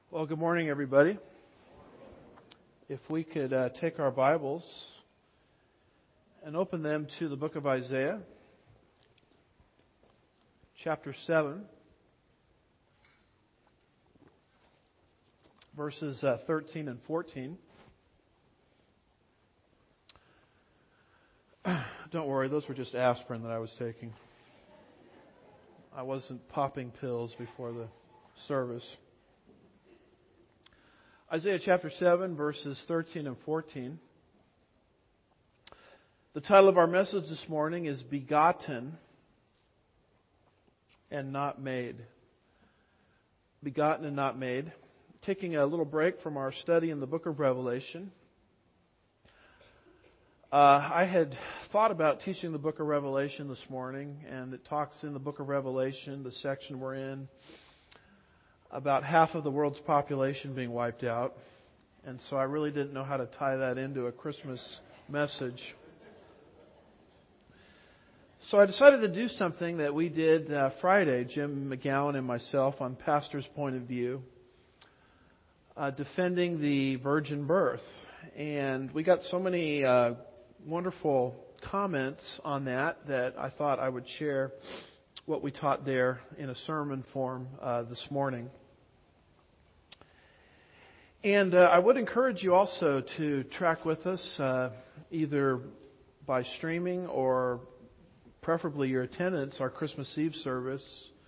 Well, good morning, everybody. If we could take our Bibles and open them to the book of Isaiah, chapter 7, verses 13 and 14. Don't worry, those were just aspirin that I was taking. I wasn't popping pills before the service. Isaiah chapter 7, verses 13 and 14. The title of our message this morning is Begotten and Not Made. Begotten and Not Made. Taking a little break from our study in the book of Revelation. I had thought about teaching the book of Revelation this morning, and it talks in the book of Revelation, the section we're in, about half of the world's population being wiped out. And so I really didn't know how to tie that into a Christmas message. So I decided to do something that we did Friday, Jim McGowan and myself, on Pastor's Point of View, defending the virgin birth. And we got so many wonderful comments on that I thought I would share what we taught there in a sermon form this morning. And I would encourage you also to track with us either by streaming or preferably your attendance, our Christmas Eve service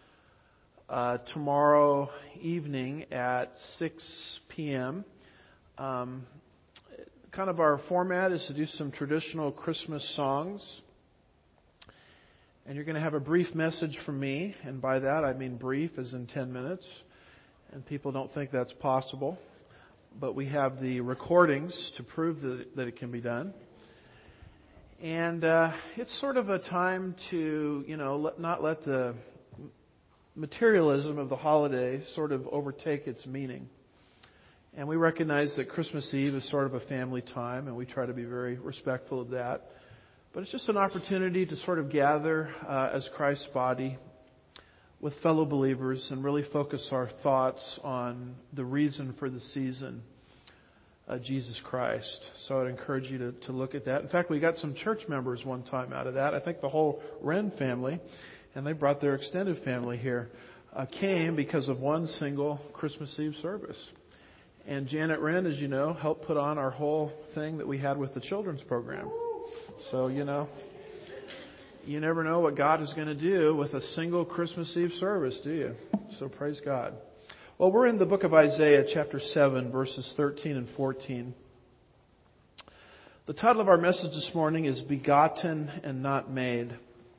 tomorrow evening at 6 p.m. Kind of our format is to do some traditional Christmas songs. And you're going to have a brief message from me. And by that I mean brief as in 10 minutes. And people don't think that's possible. But we have the recordings to prove that it can be done. And it's sort of a time to, not let the materialism of the holiday sort of overtake its meaning. And we recognize that Christmas Eve is sort of a family time, and we try to be very respectful of that. But it's just an opportunity to sort of gather as Christ's body with fellow believers and really focus our thoughts on the reason for the season, Jesus Christ. So I'd encourage you to look at that. In fact, we got some church members one time out of that. I think the whole Wren family, and they brought their extended family here, came because of one single Christmas Eve service. And Janet Wren, as you know, helped put on our whole thing that we had with the children's program. So, you never know what God is going to do with a single Christmas Eve service, do you? So praise God. Well, we're in the book of Isaiah, chapter 7, verses 13 and 14. The title of our message this morning is Begotten and Not Made.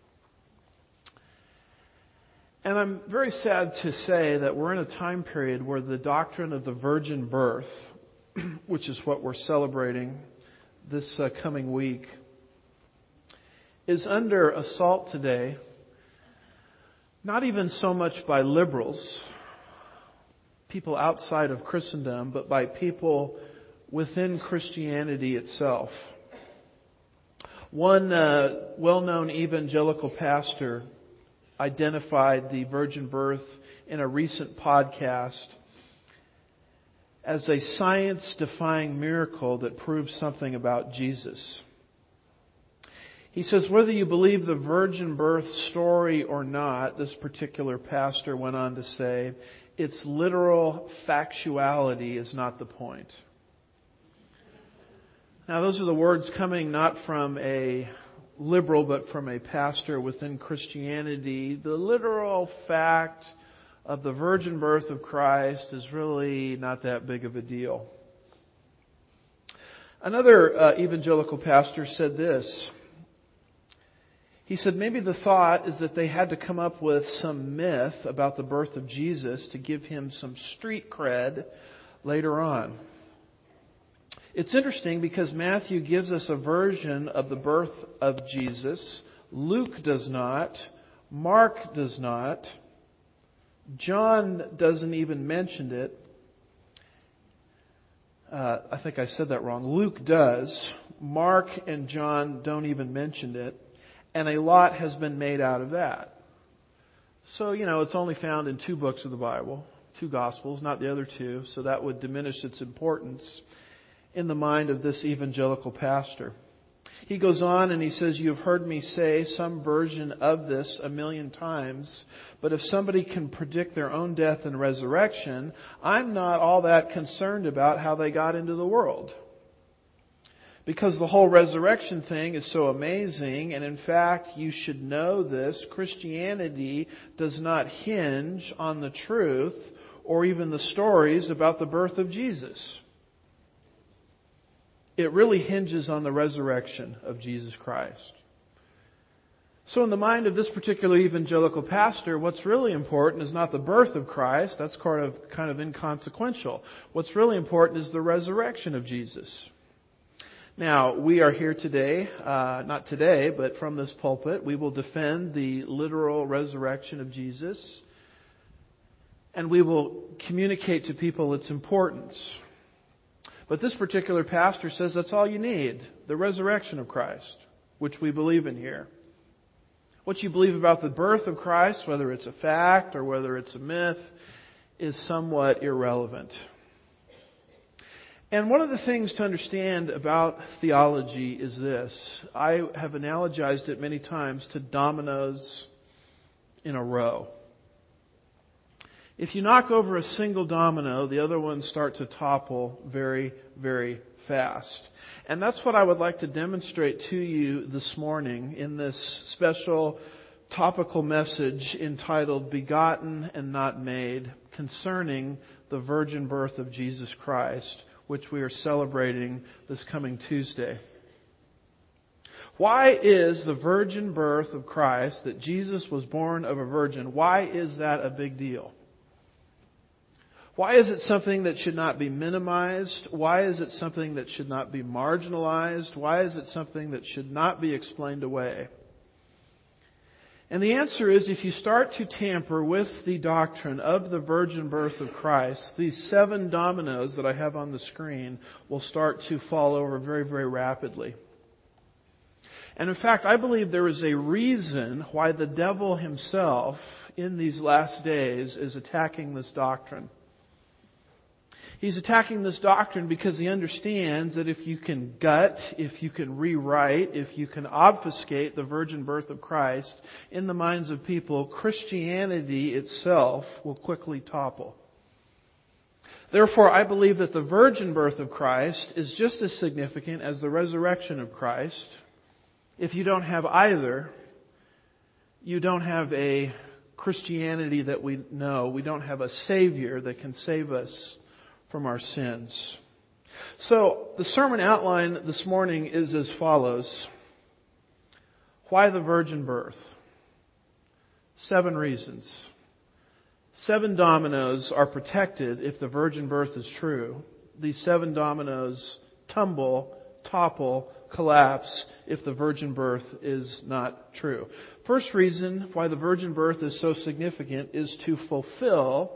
And I'm very sad to say that we're in a time period where the doctrine of the virgin birth, which is what we're celebrating this coming week, is under assault today, not even so much by liberals, people outside of Christendom, but by people within Christianity itself. One well-known evangelical pastor identified the virgin birth in a recent podcast as a science-defying miracle that proves something about Jesus. He says, whether you believe the virgin birth story or not, this particular pastor went on to say, its literal factuality is not the point. Now, those are the words coming not from a liberal, but from a pastor within Christianity. The literal fact of the virgin birth of Christ is really not that big of a deal. Another evangelical pastor said this. He said maybe the thought is that they had to come up with some myth about the birth of Jesus to give him some street cred later on. It's interesting because Matthew gives us a version of the birth of Jesus. Luke does not. Mark does not. John doesn't even mention it. I think I said that wrong. Luke does. Mark and John don't even mention it. And a lot has been made out of that. So, it's only found in 2 books of the Bible, two Gospels, not the other two, so that would diminish its importance in the mind of this evangelical pastor. He goes on and he says, "You have heard me say some version of this 1,000,000 times, but if somebody can predict their own death and resurrection, I'm not all that concerned about how they got into the world. Because the whole resurrection thing is so amazing, and in fact, you should know this, Christianity does not hinge on the truth or even the stories about the birth of Jesus. It really hinges on the resurrection of Jesus Christ." So in the mind of this particular evangelical pastor, what's really important is not the birth of Christ. That's kind of inconsequential. What's really important is the resurrection of Jesus. Now, we are here today, not today, but from this pulpit, we will defend the literal resurrection of Jesus. And we will communicate to people its importance. But this particular pastor says that's all you need, the resurrection of Christ, which we believe in here. What you believe about the birth of Christ, whether it's a fact or whether it's a myth, is somewhat irrelevant. And one of the things to understand about theology is this. I have analogized it many times to dominoes in a row. If you knock over a single domino, the other ones start to topple very, very fast. And that's what I would like to demonstrate to you this morning in this special topical message entitled "Begotten and Not Made," concerning the virgin birth of Jesus Christ, which we are celebrating this coming Tuesday. Why is the virgin birth of Christ, that Jesus was born of a virgin, why is that a big deal? Why is it something that should not be minimized? Why is it something that should not be marginalized? Why is it something that should not be explained away? And the answer is, if you start to tamper with the doctrine of the virgin birth of Christ, these 7 dominoes that I have on the screen will start to fall over very, very rapidly. And in fact, I believe there is a reason why the devil himself in these last days is attacking this doctrine. He's attacking this doctrine because he understands that if you can gut, if you can rewrite, if you can obfuscate the virgin birth of Christ in the minds of people, Christianity itself will quickly topple. Therefore, I believe that the virgin birth of Christ is just as significant as the resurrection of Christ. If you don't have either, you don't have a Christianity that we know. We don't have a Savior that can save us from our sins. So, the sermon outline this morning is as follows. Why the virgin birth? 7 reasons. 7 dominoes are protected if the virgin birth is true. These 7 dominoes tumble, topple, collapse if the virgin birth is not true. First reason why the virgin birth is so significant is to fulfill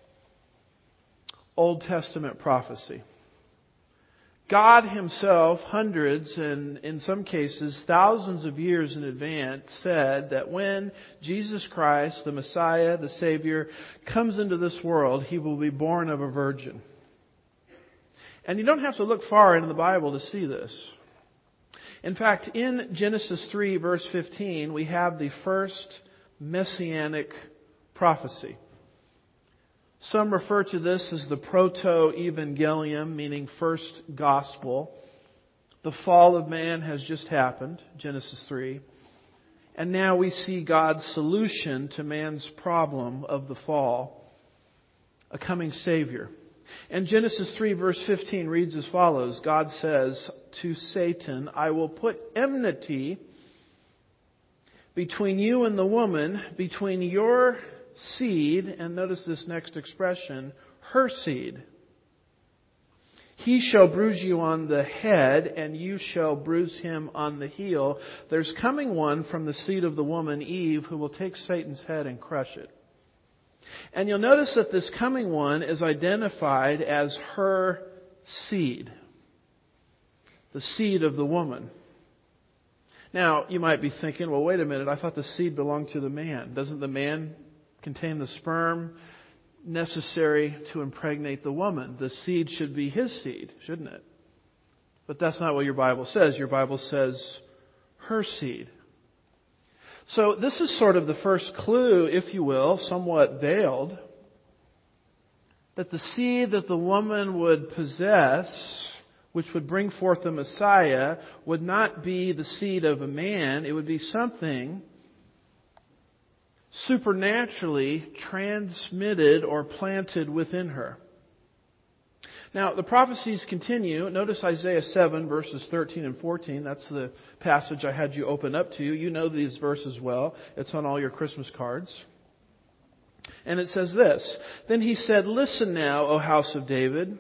Old Testament prophecy. God Himself, hundreds and in some cases thousands of years in advance, said that when Jesus Christ, the Messiah, the Savior, comes into this world, He will be born of a virgin. And you don't have to look far into the Bible to see this. In fact, in Genesis 3 verse 15, we have the first messianic prophecy. Some refer to this as the proto-evangelium, meaning first gospel. The fall of man has just happened, Genesis 3. And now we see God's solution to man's problem of the fall, a coming Savior. And Genesis 3 verse 15 reads as follows. God says to Satan, "I will put enmity between you and the woman, between your seed," and notice this next expression, her seed. "He shall bruise you on the head, and you shall bruise him on the heel. There's coming one from the seed of the woman, Eve, who will take Satan's head and crush it." And you'll notice that this coming one is identified as her seed. The seed of the woman. Now, you might be thinking, well, wait a minute, I thought the seed belonged to the man. Doesn't the man contain the sperm? necessary to impregnate the woman. The seed should be his seed, shouldn't it? But that's not what your Bible says. Your Bible says her seed. So this is sort of the first clue, if you will, somewhat veiled, that the seed that the woman would possess, which would bring forth the Messiah, would not be the seed of a man. It would be something supernaturally transmitted or planted within her. Now, the prophecies continue. Notice Isaiah 7, verses 13 and 14. That's the passage I had you open up to. You know these verses well. It's on all your Christmas cards. And it says this, "Then he said, 'Listen now, O house of David.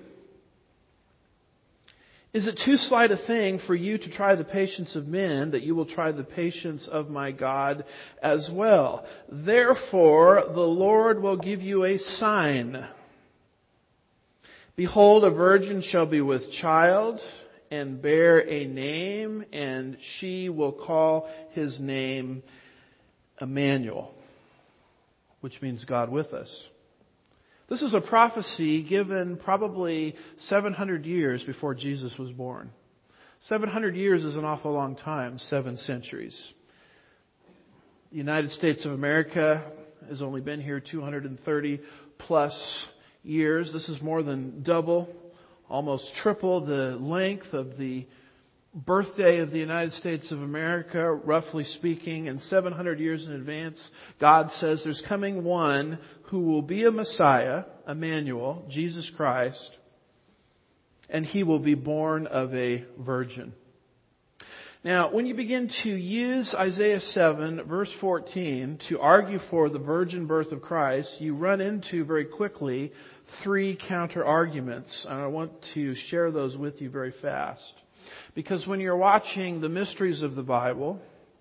Is it too slight a thing for you to try the patience of men, that you will try the patience of my God as well? Therefore, the Lord will give you a sign. Behold, a virgin shall be with child and bear a name, and she will call his name Emmanuel,'" which means God with us. This is a prophecy given probably 700 years before Jesus was born. 700 years is an awful long time, 7 centuries. The United States of America has only been here 230 plus years. This is more than double, almost triple the length of the birthday of the United States of America, roughly speaking. And 700 years in advance, God says there's coming one who will be a Messiah, Emmanuel, Jesus Christ, and he will be born of a virgin. Now, when you begin to use Isaiah 7, verse 14, to argue for the virgin birth of Christ, you run into very quickly 3 counter-arguments. And I want to share those with you very fast. Because when you're watching the Mysteries of the Bible,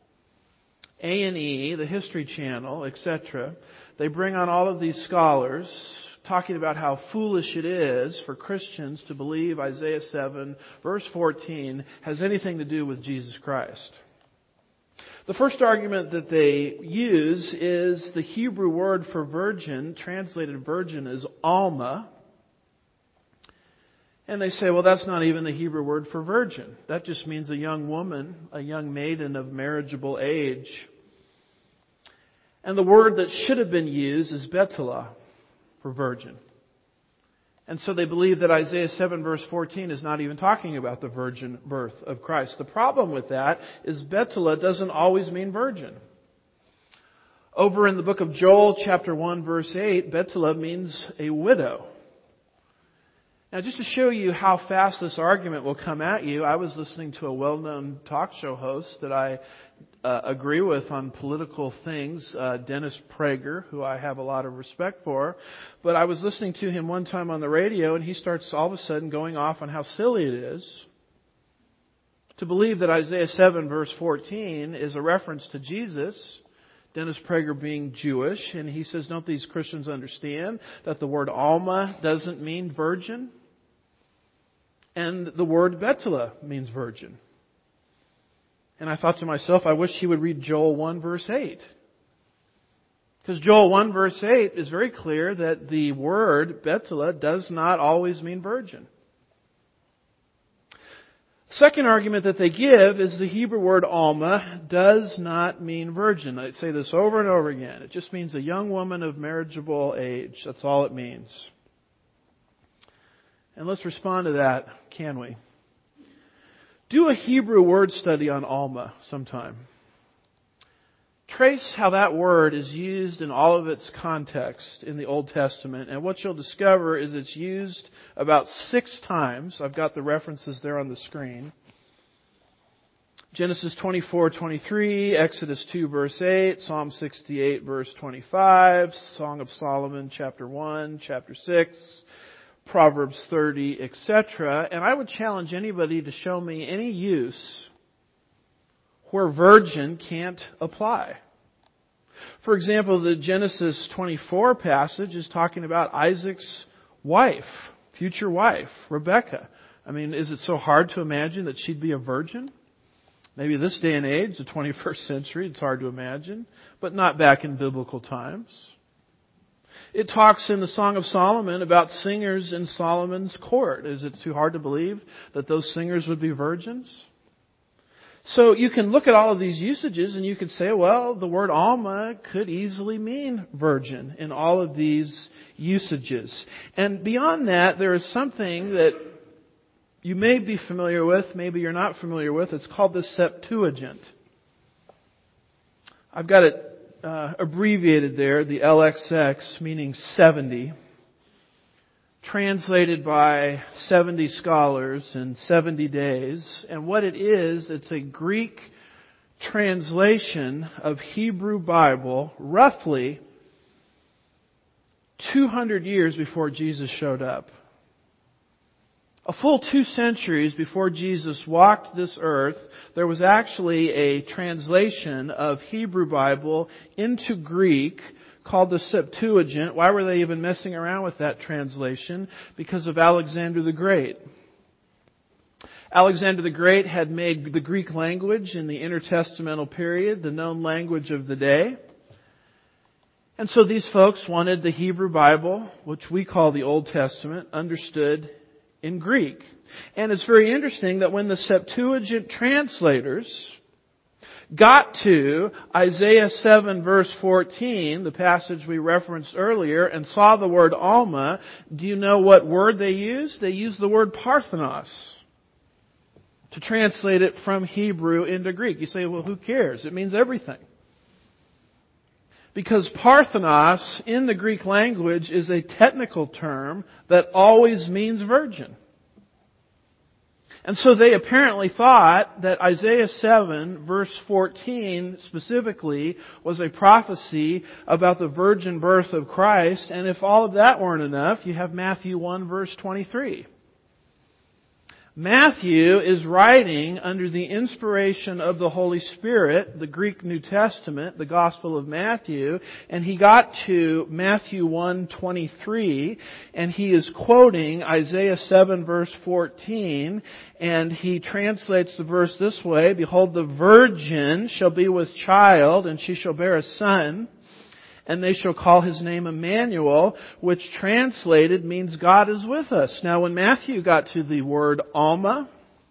A&E, the History Channel, etc., they bring on all of these scholars talking about how foolish it is for Christians to believe Isaiah 7, verse 14, has anything to do with Jesus Christ. The first argument that they use is the Hebrew word for virgin, translated virgin, is Alma. And they say, well, that's not even the Hebrew word for virgin. That just means a young woman, a young maiden of marriageable age. And the word that should have been used is Betula for virgin. And so they believe that Isaiah 7 verse 14 is not even talking about the virgin birth of Christ. The problem with that is Betula doesn't always mean virgin. Over in the book of Joel, chapter 1, verse 8, Betula means a widow. Now, just to show you how fast this argument will come at you, I was listening to a well-known talk show host that I agree with on political things, Dennis Prager, who I have a lot of respect for. But I was listening to him one time on the radio, and he starts all of a sudden going off on how silly it is to believe that Isaiah 7, verse 14 is a reference to Jesus. Dennis Prager being Jewish, and he says, don't these Christians understand that the word Alma doesn't mean virgin? And the word Betula means virgin. And I thought to myself, I wish he would read Joel 1 verse 8. Because Joel 1 verse 8 is very clear that the word Betula does not always mean virgin. Second argument that they give is the Hebrew word Alma does not mean virgin. I say this over and over again. It just means a young woman of marriageable age. That's all it means. And let's respond to that, can we? Do a Hebrew word study on Alma sometime. Trace how that word is used in all of its context in the Old Testament. And what you'll discover is it's used about 6 times. I've got the references there on the screen. Genesis 24:23, Exodus 2 verse 8, Psalm 68 verse 25, Song of Solomon chapter 1, chapter 6, Proverbs 30, etc. And I would challenge anybody to show me any use where virgin can't apply. For example, the Genesis 24 passage is talking about Isaac's wife, future wife, Rebekah. I mean, is it so hard to imagine that she'd be a virgin? Maybe this day and age, the 21st century, it's hard to imagine, but not back in biblical times. It talks in the Song of Solomon about singers in Solomon's court. Is it too hard to believe that those singers would be virgins? So you can look at all of these usages and you could say, well, the word Alma could easily mean virgin in all of these usages. And beyond that, there is something that you may be familiar with, maybe you're not familiar with. It's called the Septuagint. I've got it abbreviated there, the LXX, meaning 70. Translated by 70 scholars in 70 days. And what it is, it's a Greek translation of Hebrew Bible roughly 200 years before Jesus showed up. A full 2 centuries before Jesus walked this earth, there was actually a translation of Hebrew Bible into Greek called the Septuagint. Why were they even messing around with that translation? Because of Alexander the Great. Alexander the Great had made the Greek language in the intertestamental period the known language of the day. And so these folks wanted the Hebrew Bible, which we call the Old Testament, understood in Greek. And it's very interesting that when the Septuagint translators got to Isaiah 7 verse 14, the passage we referenced earlier, and saw the word Alma, do you know what word they used? They used the word Parthenos to translate it from Hebrew into Greek. You say, well, who cares? It means everything. Because Parthenos in the Greek language is a technical term that always means virgin. And so they apparently thought that Isaiah 7 verse 14 specifically was a prophecy about the virgin birth of Christ. And if all of that weren't enough, you have Matthew 1 verse 23. Matthew is writing under the inspiration of the Holy Spirit, the Greek New Testament, the Gospel of Matthew, and he got to Matthew 1:23, and he is quoting Isaiah 7 verse 14, and he translates the verse this way, "Behold, the virgin shall be with child, and she shall bear a son, and they shall call his name Emmanuel," which translated means God is with us. Now when Matthew got to the word Alma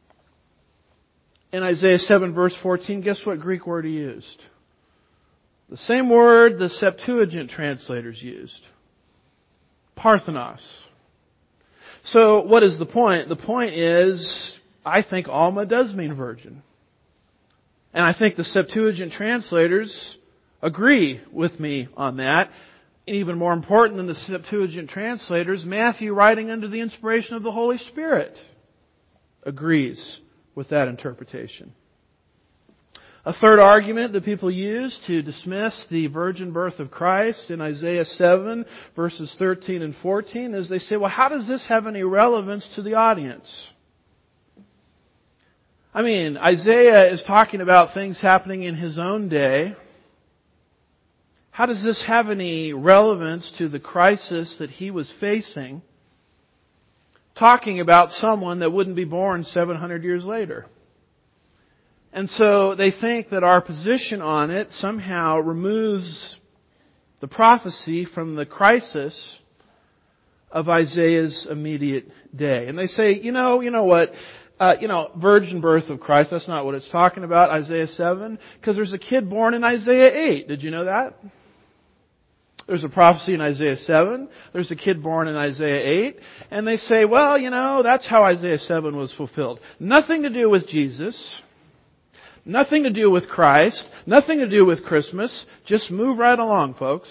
in Isaiah 7 verse 14, guess what Greek word he used? The same word the Septuagint translators used. Parthenos. So what is the point? The point is, I think Alma does mean virgin. And I think the Septuagint translators agree with me on that. Even more important than the Septuagint translators, Matthew, writing under the inspiration of the Holy Spirit, agrees with that interpretation. A third argument that people use to dismiss the virgin birth of Christ in Isaiah 7 verses 13 and 14 is they say, well, how does this have any relevance to the audience? I mean, Isaiah is talking about things happening in his own day. How does this have any relevance to the crisis that he was facing, talking about someone that wouldn't be born 700 years later? And so they think that our position on it somehow removes the prophecy from the crisis of Isaiah's immediate day. And they say, you know what? Virgin birth of Christ, that's not what it's talking about, Isaiah 7, because there's a kid born in Isaiah 8. Did you know that? There's a prophecy in Isaiah 7. There's a kid born in Isaiah 8. And they say, well, that's how Isaiah 7 was fulfilled. Nothing to do with Jesus. Nothing to do with Christ. Nothing to do with Christmas. Just move right along, folks.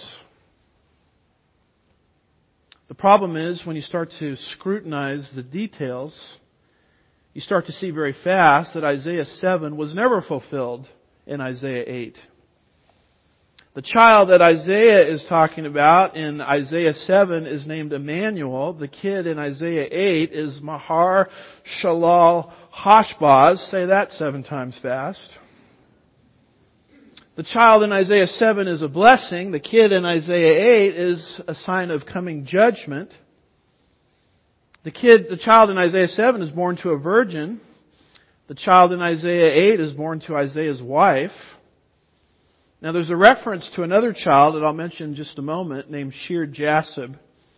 The problem is when you start to scrutinize the details, you start to see very fast that Isaiah 7 was never fulfilled in Isaiah 8. The child that Isaiah is talking about in Isaiah 7 is named Emmanuel. The kid in Isaiah 8 is Mahar Shalal Hashbaz. Say that 7 times fast. The child in Isaiah 7 is a blessing. The kid in Isaiah 8 is a sign of coming judgment. The child in Isaiah 7 is born to a virgin. The child in Isaiah 8 is born to Isaiah's wife. Now there's a reference to another child that I'll mention in just a moment named Shear-Jashub.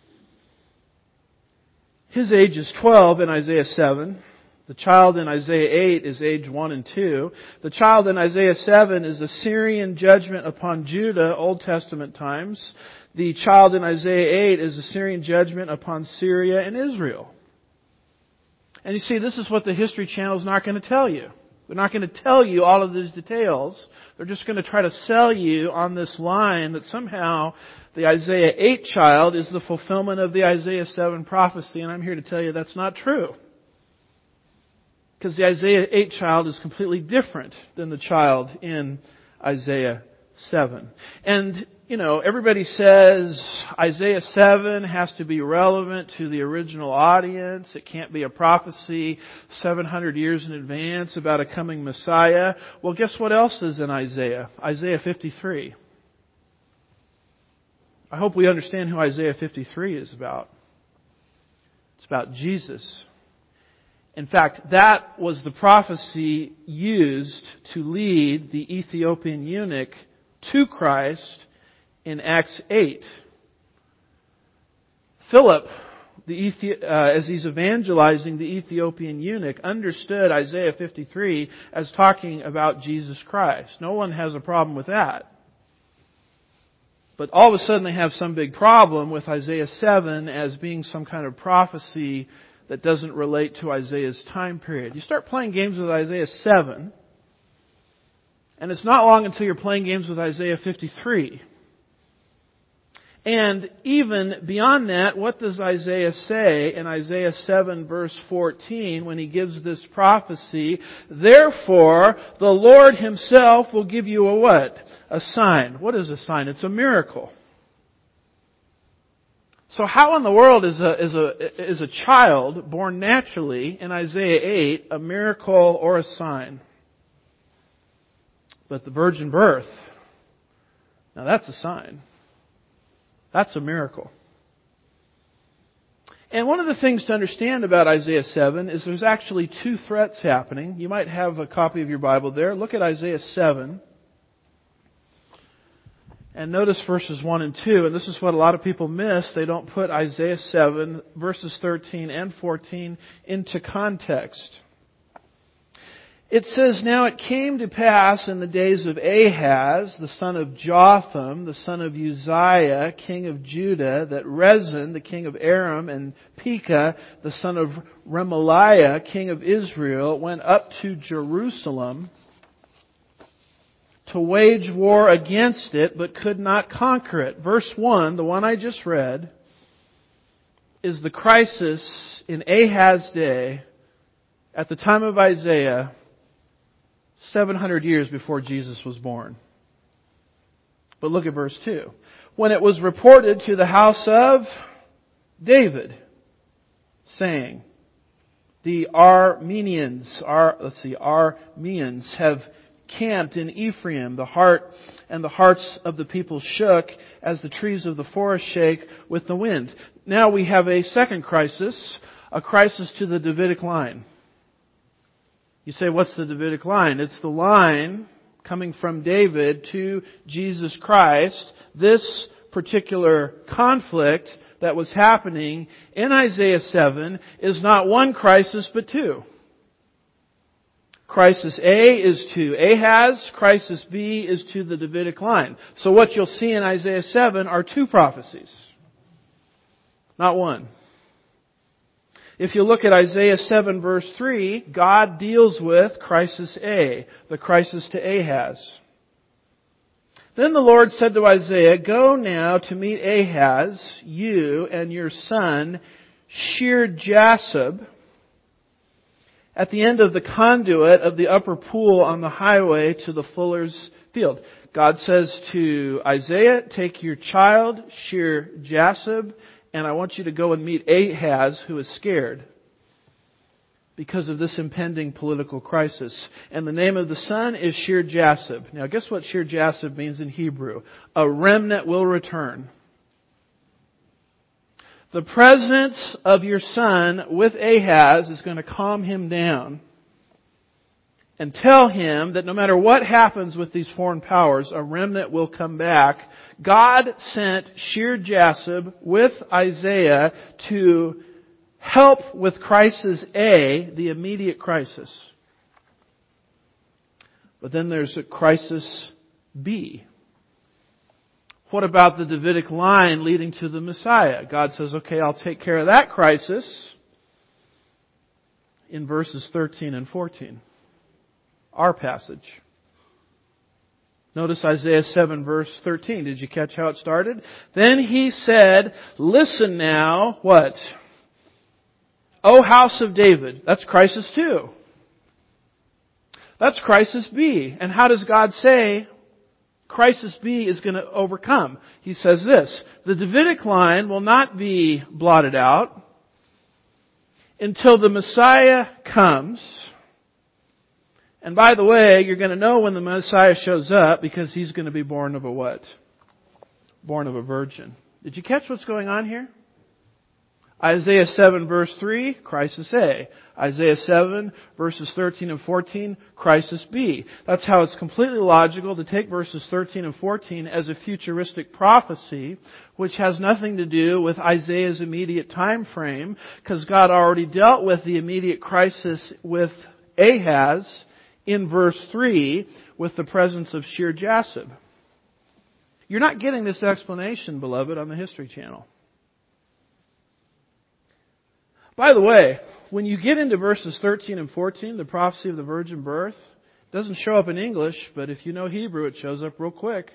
His age is 12 in Isaiah 7. The child in Isaiah 8 is age 1 and 2. The child in Isaiah 7 is Assyrian judgment upon Judah, Old Testament times. The child in Isaiah 8 is Assyrian judgment upon Syria and Israel. And you see, this is what the History Channel is not going to tell you. They're not going to tell you all of these details. They're just going to try to sell you on this line that somehow the Isaiah 8 child is the fulfillment of the Isaiah 7 prophecy. And I'm here to tell you that's not true. Because the Isaiah 8 child is completely different than the child in Isaiah 7. And, everybody says Isaiah 7 has to be relevant to the original audience. It can't be a prophecy 700 years in advance about a coming Messiah. Well, guess what else is in Isaiah? Isaiah 53. I hope we understand who Isaiah 53 is about. It's about Jesus. In fact, that was the prophecy used to lead the Ethiopian eunuch to Christ in Acts 8. Philip, as he's evangelizing the Ethiopian eunuch, understood Isaiah 53 as talking about Jesus Christ. No one has a problem with that. But all of a sudden they have some big problem with Isaiah 7 as being some kind of prophecy that doesn't relate to Isaiah's time period. You start playing games with Isaiah 7, and it's not long until you're playing games with Isaiah 53. And even beyond that, what does Isaiah say in Isaiah 7 verse 14 when he gives this prophecy? Therefore, the Lord Himself will give you a what? A sign. What is a sign? It's a miracle. So how in the world is a child born naturally in Isaiah 8 a miracle or a sign? But the virgin birth, now that's a sign. That's a miracle. And one of the things to understand about Isaiah 7 is there's actually two threats happening. You might have a copy of your Bible there. Look at Isaiah 7. And notice verses 1 and 2. And this is what a lot of people miss. They don't put Isaiah 7, verses 13 and 14 into context. It says, Now it came to pass in the days of Ahaz, the son of Jotham, the son of Uzziah, king of Judah, that Rezin, the king of Aram, and Pekah, the son of Remaliah, king of Israel, went up to Jerusalem to wage war against it, but could not conquer it. Verse 1, the one I just read, is the crisis in Ahaz's day, at the time of Isaiah, 700 years before Jesus was born. But look at verse 2. When it was reported to the house of David, saying, the Arameans have camped in Ephraim. The hearts of the people shook as the trees of the forest shake with the wind. Now we have a second crisis, a crisis to the Davidic line. You say, what's the Davidic line? It's the line coming from David to Jesus Christ. This particular conflict that was happening in Isaiah 7 is not one crisis, but two. Crisis A is to Ahaz. Crisis B is to the Davidic line. So what you'll see in Isaiah 7 are two prophecies, not one. If you look at Isaiah 7 verse 3, God deals with crisis A, the crisis to Ahaz. Then the Lord said to Isaiah, Go now to meet Ahaz, you and your son, Shear-Jashub, at the end of the conduit of the upper pool on the highway to the fuller's field. God says to Isaiah, take your child, Shear-Jashub, and I want you to go and meet Ahaz, who is scared because of this impending political crisis. And the name of the son is Shear-Jashub. Now guess what Shear-Jashub means in Hebrew? A remnant will return. The presence of your son with Ahaz is going to calm him down. and tell him that no matter what happens with these foreign powers, a remnant will come back. God sent Shir-Jashub with Isaiah to help with crisis A, the immediate crisis. But then there's a crisis B. What about the Davidic line leading to the Messiah? God says, okay, I'll take care of that crisis in verses 13 and 14. Our passage. Notice Isaiah 7 verse 13. Did you catch how it started? Then he said, listen now, what? O house of David. That's crisis 2. That's crisis B. And how does God say crisis B is going to overcome? He says this, the Davidic line will not be blotted out until the Messiah comes. And by the way, you're going to know when the Messiah shows up because he's going to be born of a what? Born of a virgin. Did you catch what's going on here? Isaiah 7 verse 3, crisis A. Isaiah 7 verses 13 and 14, crisis B. That's how it's completely logical to take verses 13 and 14 as a futuristic prophecy, which has nothing to do with Isaiah's immediate time frame, because God already dealt with the immediate crisis with Ahaz in verse 3 with the presence of Shir-Jashub. You're not getting this explanation, beloved, on the History Channel. By the way, when you get into verses 13 and 14, the prophecy of the virgin birth, doesn't show up in English, but if you know Hebrew, it shows up real quick.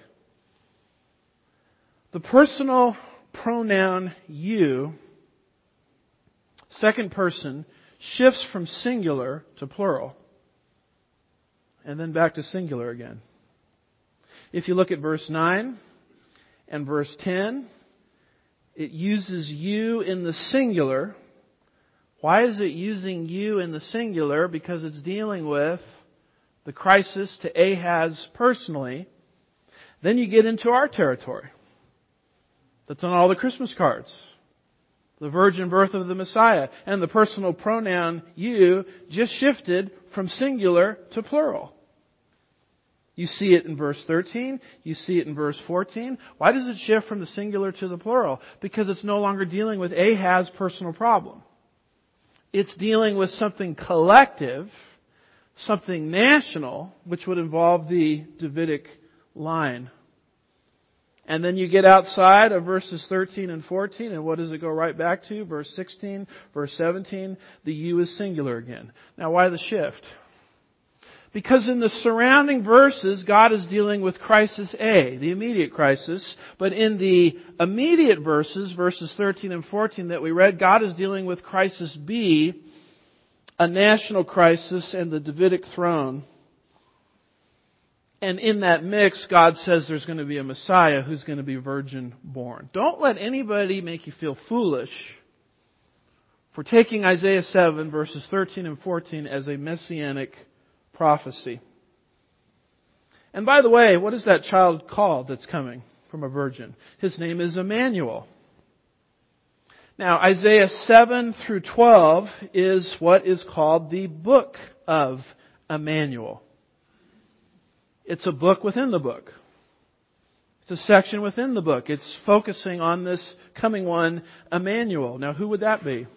The personal pronoun you, second person, shifts from singular to plural. And then back to singular again. If you look at verse 9 and verse 10, it uses you in the singular. Why is it using you in the singular? Because it's dealing with the crisis to Ahaz personally. Then you get into our territory. That's on all the Christmas cards. The virgin birth of the Messiah. And the personal pronoun you just shifted from singular to plural. You see it in verse 13. You see it in verse 14. Why does it shift from the singular to the plural? Because it's no longer dealing with Ahaz's personal problem. It's dealing with something collective, something national, which would involve the Davidic line. And then you get outside of verses 13 and 14, and what does it go right back to? Verse 16, verse 17, the you is singular again. Now why the shift? Because in the surrounding verses, God is dealing with crisis A, the immediate crisis. But in the immediate verses, verses 13 and 14 that we read, God is dealing with crisis B, a national crisis and the Davidic throne. And in that mix, God says there's going to be a Messiah who's going to be virgin born. Don't let anybody make you feel foolish for taking Isaiah 7 verses 13 and 14 as a messianic prophecy. And by the way, what is that child called that's coming from a virgin? His name is Emmanuel. Now, Isaiah 7 through 12 is what is called the book of Emmanuel. It's a book within the book. It's a section within the book. It's focusing on this coming one, Emmanuel. Now, who would that be?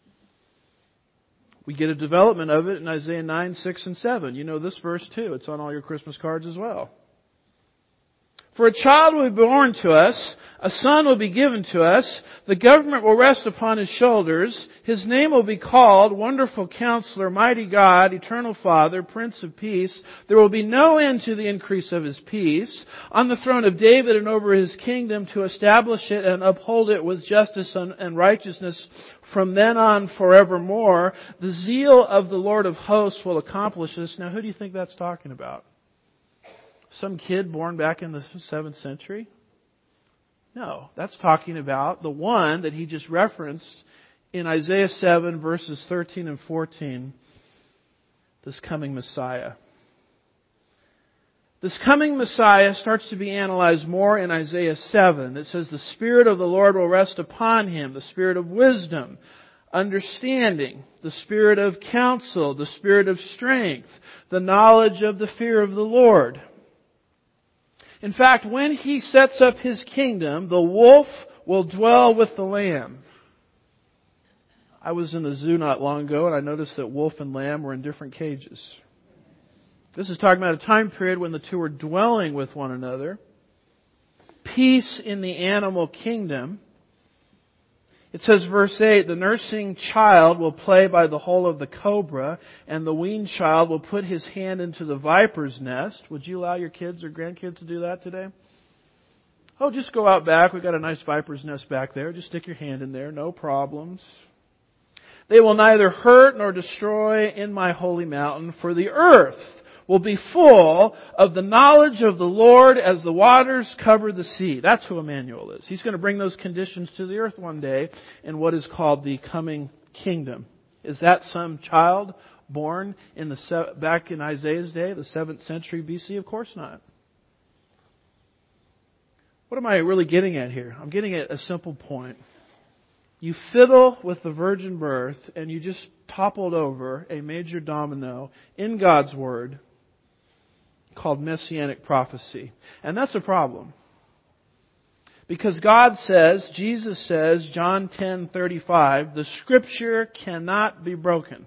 We get a development of it in Isaiah 9, 6, and 7. You know this verse too. It's on all your Christmas cards as well. For a child will be born to us, a son will be given to us, the government will rest upon his shoulders, his name will be called Wonderful Counselor, Mighty God, Eternal Father, Prince of Peace. There will be no end to the increase of his peace. On the throne of David and over his kingdom to establish it and uphold it with justice and righteousness from then on forevermore. The zeal of the Lord of hosts will accomplish this. Now who do you think that's talking about? Some kid born back in the 7th century? No, that's talking about the one that he just referenced in Isaiah 7 verses 13 and 14. This coming Messiah. This coming Messiah starts to be analyzed more in Isaiah 7. It says the Spirit of the Lord will rest upon him, the Spirit of wisdom, understanding, the spirit of counsel, the spirit of strength, the knowledge of the fear of the Lord. In fact, when He sets up His kingdom, the wolf will dwell with the lamb. I was in the zoo not long ago and I noticed that wolf and lamb were in different cages. This is talking about a time period when the two were dwelling with one another. Peace in the animal kingdom. It says, verse 8, the nursing child will play by the hole of the cobra, and the weaned child will put his hand into the viper's nest. Would you allow your kids or grandkids to do that today? Oh, just go out back. We've got a nice viper's nest back there. Just stick your hand in there. No problems. They will neither hurt nor destroy in my holy mountain, for the earth will be full of the knowledge of the Lord as the waters cover the sea. That's who Emmanuel is. He's going to bring those conditions to the earth one day in what is called the coming kingdom. Is that some child born in back in Isaiah's day, the 7th century BC? Of course not. What am I really getting at here? I'm getting at a simple point. You fiddle with the virgin birth and you just toppled over a major domino in God's Word called messianic prophecy. And that's a problem. Because God says, Jesus says, John 10:35, the Scripture cannot be broken.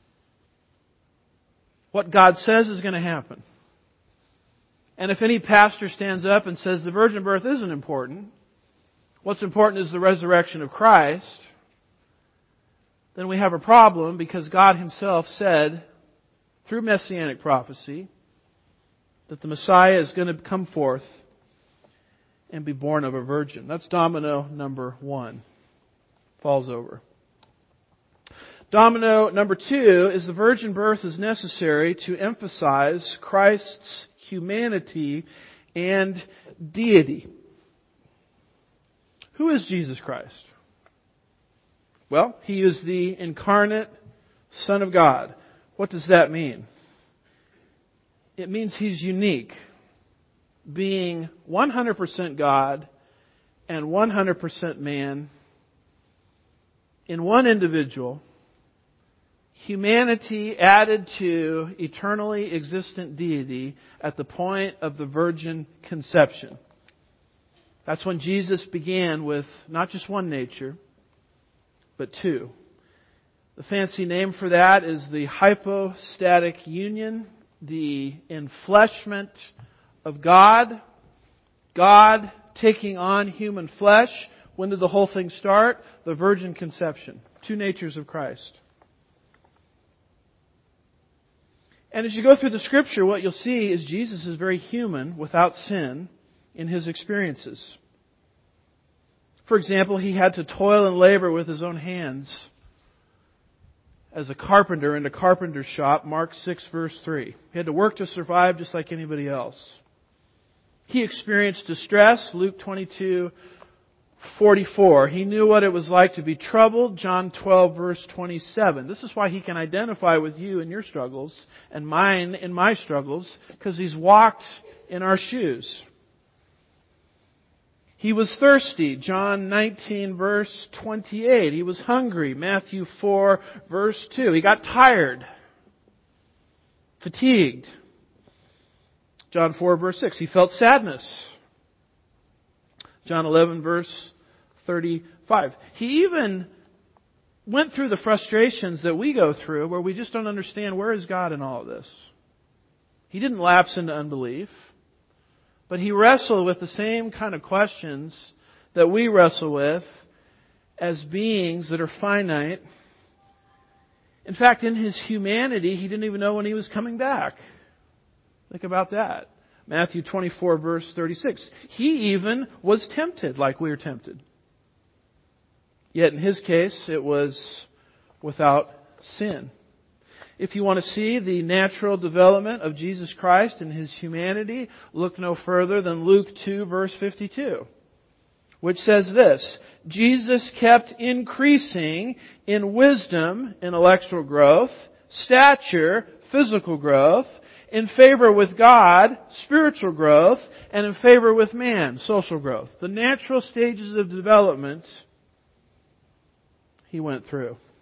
What God says is going to happen. And if any pastor stands up and says the virgin birth isn't important, what's important is the resurrection of Christ, then we have a problem because God Himself said, through messianic prophecy, that the Messiah is going to come forth and be born of a virgin. That's domino number 1. Falls over. Domino number 2 is the virgin birth is necessary to emphasize Christ's humanity and deity. Who is Jesus Christ? Well, He is the incarnate Son of God. What does that mean? It means He's unique, being 100% God and 100% man in one individual, humanity added to eternally existent deity at the point of the virgin conception. That's when Jesus began with not just one nature, but two. The fancy name for that is the hypostatic union, the enfleshment of God. God taking on human flesh. When did the whole thing start? The virgin conception. Two natures of Christ. And as you go through the Scripture, what you'll see is Jesus is very human, without sin, in His experiences. For example, He had to toil and labor with His own hands as a carpenter in a carpenter's shop, Mark 6 verse 3. He had to work to survive just like anybody else. He experienced distress, Luke 22:44. He knew what it was like to be troubled, John 12 verse 27. This is why He can identify with you in your struggles and mine in my struggles, because He's walked in our shoes. He was thirsty, John 19 verse 28. He was hungry, Matthew 4 verse 2. He got tired, fatigued, John 4 verse 6. He felt sadness, John 11 verse 35. He even went through the frustrations that we go through where we just don't understand where is God in all of this. He didn't lapse into unbelief. But He wrestled with the same kind of questions that we wrestle with as beings that are finite. In fact, in His humanity, He didn't even know when He was coming back. Think about that. Matthew 24 verse 36. He even was tempted like we are tempted. Yet in His case, it was without sin. If you want to see the natural development of Jesus Christ and His humanity, look no further than Luke 2 verse 52, which says this: Jesus kept increasing in wisdom, intellectual growth, stature, physical growth, in favor with God, spiritual growth, and in favor with man, social growth. The natural stages of development He went through.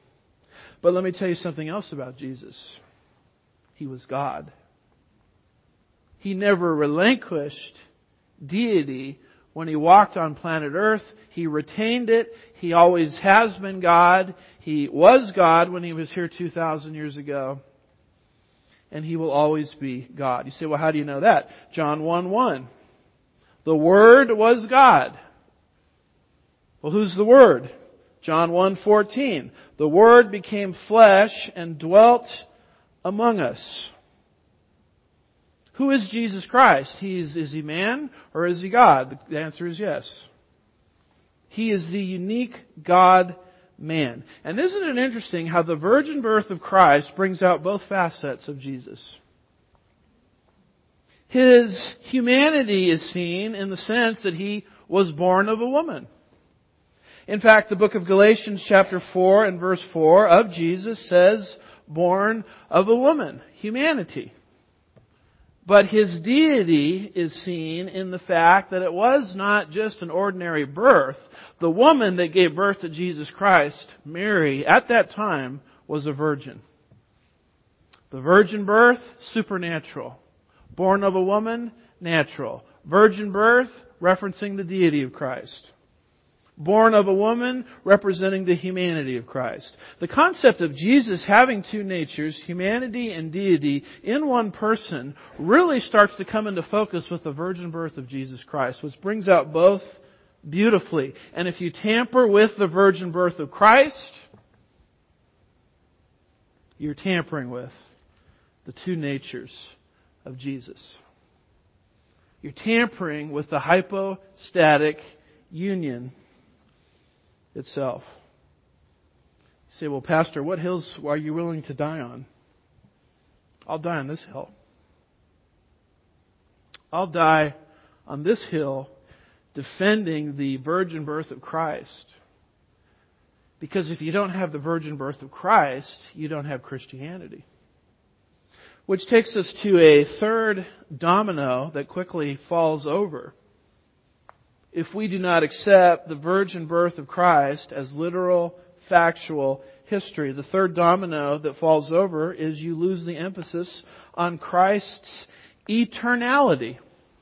But let me tell you something else about Jesus. He was God. He never relinquished deity when He walked on planet Earth. He retained it. He always has been God. He was God when He was here 2,000 years ago. And He will always be God. You say, well, how do you know that? John 1:1. The Word was God. Well, who's the Word? John 1:14. The Word became flesh and dwelt among us. Who is Jesus Christ? Is He man or is He God? The answer is yes. He is the unique God-man. And isn't it interesting how the virgin birth of Christ brings out both facets of Jesus? His humanity is seen in the sense that He was born of a woman. In fact, the book of Galatians chapter 4 and verse 4 of Jesus says, born of a woman, humanity. But His deity is seen in the fact that it was not just an ordinary birth. The woman that gave birth to Jesus Christ, Mary, at that time was a virgin. The virgin birth, supernatural. Born of a woman, natural. Virgin birth, referencing the deity of Christ. Born of a woman, representing the humanity of Christ. The concept of Jesus having two natures, humanity and deity, in one person, really starts to come into focus with the virgin birth of Jesus Christ, which brings out both beautifully. And if you tamper with the virgin birth of Christ, you're tampering with the two natures of Jesus. You're tampering with the hypostatic union itself. You say, well, Pastor, what hills are you willing to die on? I'll die on this hill. I'll die on this hill defending the virgin birth of Christ. Because if you don't have the virgin birth of Christ, you don't have Christianity. Which takes us to a third domino that quickly falls over. If we do not accept the virgin birth of Christ as literal, factual history, the third domino that falls over is you lose the emphasis on Christ's eternality.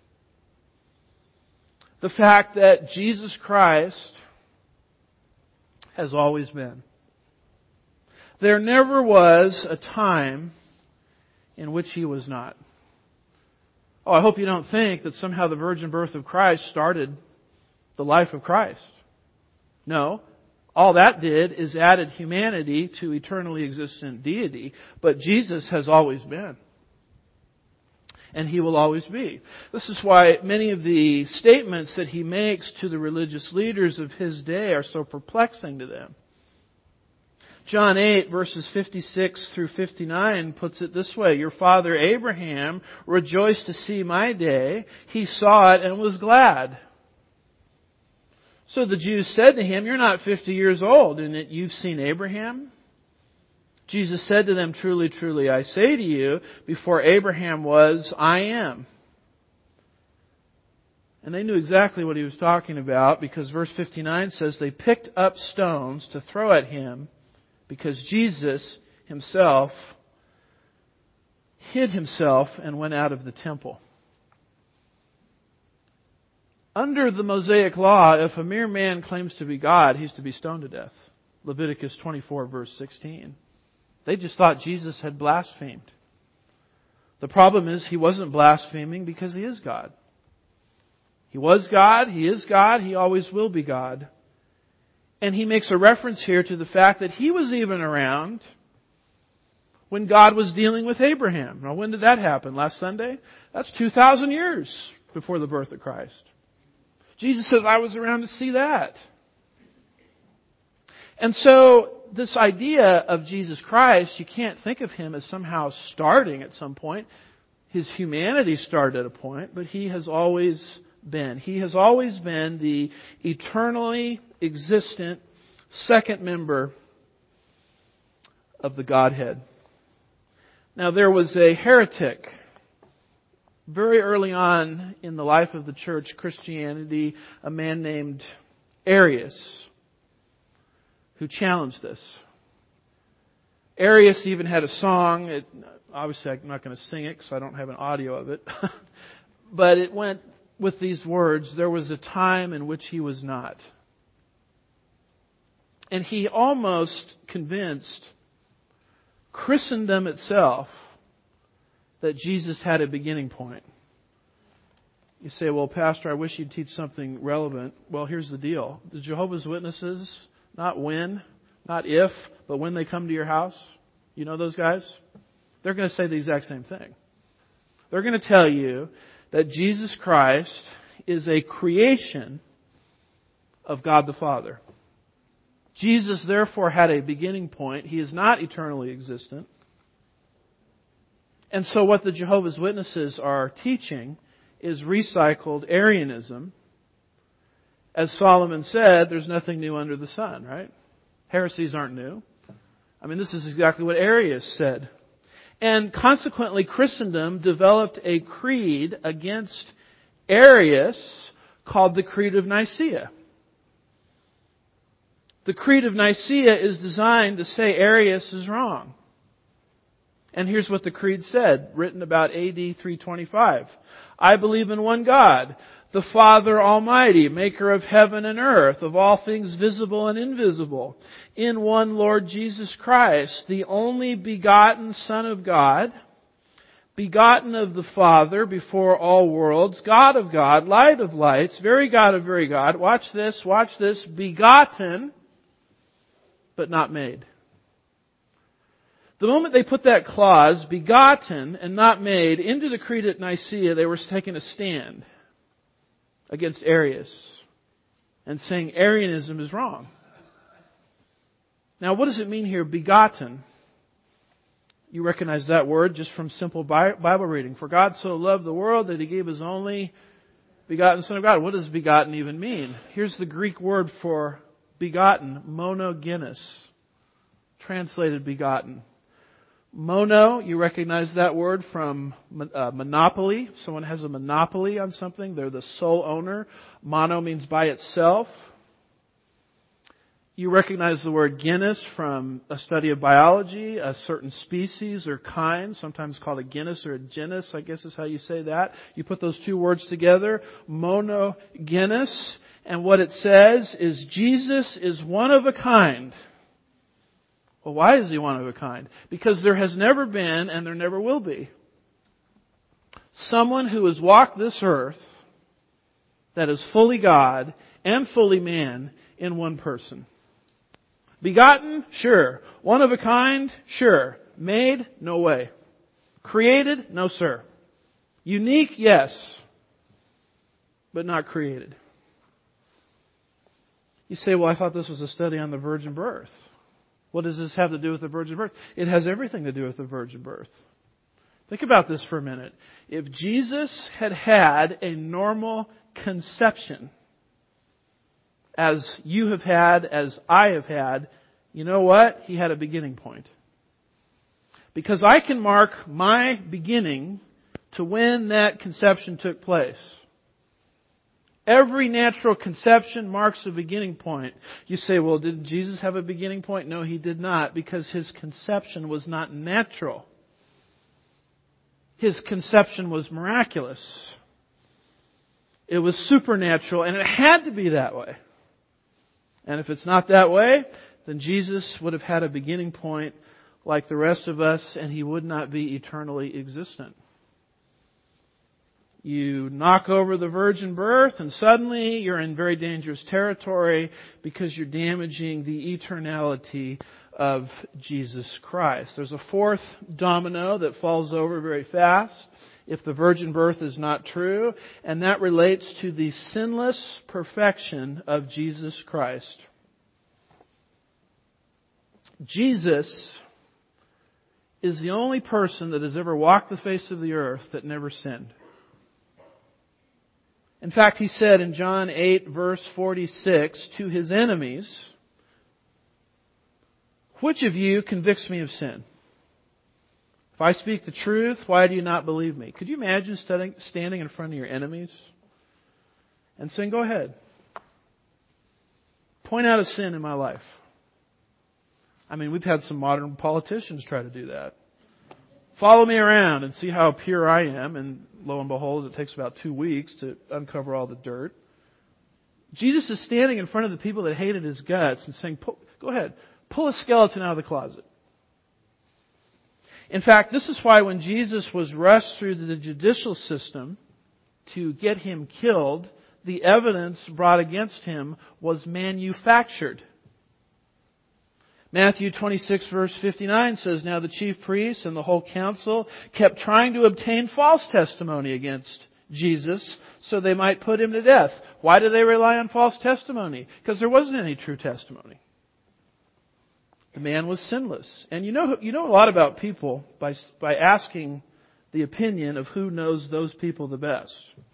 The fact that Jesus Christ has always been. There never was a time in which He was not. Oh, I hope you don't think that somehow the virgin birth of Christ started the life of Christ. No. All that did is added humanity to eternally existent deity. But Jesus has always been. And He will always be. This is why many of the statements that He makes to the religious leaders of His day are so perplexing to them. John 8 verses 56 through 59 puts it this way. Your father Abraham rejoiced to see my day. He saw it and was glad. So the Jews said to Him, you're not 50 years old, and that you've seen Abraham? Jesus said to them, truly, truly, I say to you, before Abraham was, I am. And they knew exactly what He was talking about, because verse 59 says they picked up stones to throw at Him, because Jesus Himself hid Himself and went out of the temple. Under the Mosaic law, if a mere man claims to be God, he's to be stoned to death. Leviticus 24 verse 16. They just thought Jesus had blasphemed. The problem is He wasn't blaspheming because He is God. He was God, He is God, He always will be God. And He makes a reference here to the fact that He was even around when God was dealing with Abraham. Now, when did that happen? Last Sunday? That's 2,000 years before the birth of Christ. Jesus says, I was around to see that. And so, this idea of Jesus Christ, you can't think of Him as somehow starting at some point. His humanity started at a point, but He has always been. He has always been the eternally existent second member of the Godhead. Now, there was a heretic very early on in the life of the church, Christianity, a man named Arius, who challenged this. Arius even had a song. Obviously, I'm not going to sing it because I don't have an audio of it. But it went with these words, there was a time in which he was not. And he almost convinced Christendom itself that Jesus had a beginning point. You say, well, Pastor, I wish you'd teach something relevant. Well, here's the deal. The Jehovah's Witnesses, not when, not if, but when they come to your house, you know those guys? They're going to say the exact same thing. They're going to tell you that Jesus Christ is a creation of God the Father. Jesus, therefore, had a beginning point. He is not eternally existent. And so what the Jehovah's Witnesses are teaching is recycled Arianism. As Solomon said, there's nothing new under the sun, right? Heresies aren't new. I mean, this is exactly what Arius said. And consequently, Christendom developed a creed against Arius called the Creed of Nicaea. The Creed of Nicaea is designed to say Arius is wrong. And here's what the Creed said, written about AD 325. I believe in one God, the Father Almighty, maker of heaven and earth, of all things visible and invisible, in one Lord Jesus Christ, the only begotten Son of God, begotten of the Father before all worlds, God of God, light of lights, very God of very God. Watch this, begotten, but not made. The moment they put that clause, begotten and not made, into the Creed at Nicaea, they were taking a stand against Arius and saying Arianism is wrong. Now, what does it mean here, begotten? You recognize that word just from simple Bible reading. For God so loved the world that He gave His only begotten Son of God. What does begotten even mean? Here's the Greek word for begotten, monogenes, translated begotten. Mono, you recognize that word from monopoly. Someone has a monopoly on something. They're the sole owner. Mono means by itself. You recognize the word genus from a study of biology, a certain species or kind, sometimes called a genus or a genus, I guess is how you say that. You put those two words together, monogenes, and what it says is Jesus is one of a kind. Well, why is He one of a kind? Because there has never been and there never will be someone who has walked this earth that is fully God and fully man in one person. Begotten? Sure. One of a kind? Sure. Made? No way. Created? No, sir. Unique? Yes. But not created. You say, well, I thought this was a study on the virgin birth. What does this have to do with the virgin birth? It has everything to do with the virgin birth. Think about this for a minute. If Jesus had had a normal conception, as you have had, as I have had, you know what? He had a beginning point. Because I can mark my beginning to when that conception took place. Every natural conception marks a beginning point. You say, well, did Jesus have a beginning point? No, He did not, because His conception was not natural. His conception was miraculous. It was supernatural, and it had to be that way. And if it's not that way, then Jesus would have had a beginning point like the rest of us, and He would not be eternally existent. You knock over the virgin birth, and suddenly you're in very dangerous territory because you're damaging the eternality of Jesus Christ. There's a fourth domino that falls over very fast if the virgin birth is not true, and that relates to the sinless perfection of Jesus Christ. Jesus is the only person that has ever walked the face of the earth that never sinned. In fact, He said in John 8, verse 46, to His enemies, which of you convicts me of sin? If I speak the truth, why do you not believe me? Could you imagine standing in front of your enemies and saying, go ahead, point out a sin in my life. I mean, we've had some modern politicians try to do that. Follow me around and see how pure I am. And lo and behold, it takes about 2 weeks to uncover all the dirt. Jesus is standing in front of the people that hated His guts and saying, go ahead, pull a skeleton out of the closet. In fact, this is why when Jesus was rushed through the judicial system to get Him killed, the evidence brought against Him was manufactured. Matthew 26 verse 59 says, "Now the chief priests and the whole council kept trying to obtain false testimony against Jesus so they might put Him to death." Why do they rely on false testimony? Because there wasn't any true testimony. The man was sinless. And you know a lot about people by asking the opinion of who knows those people the best.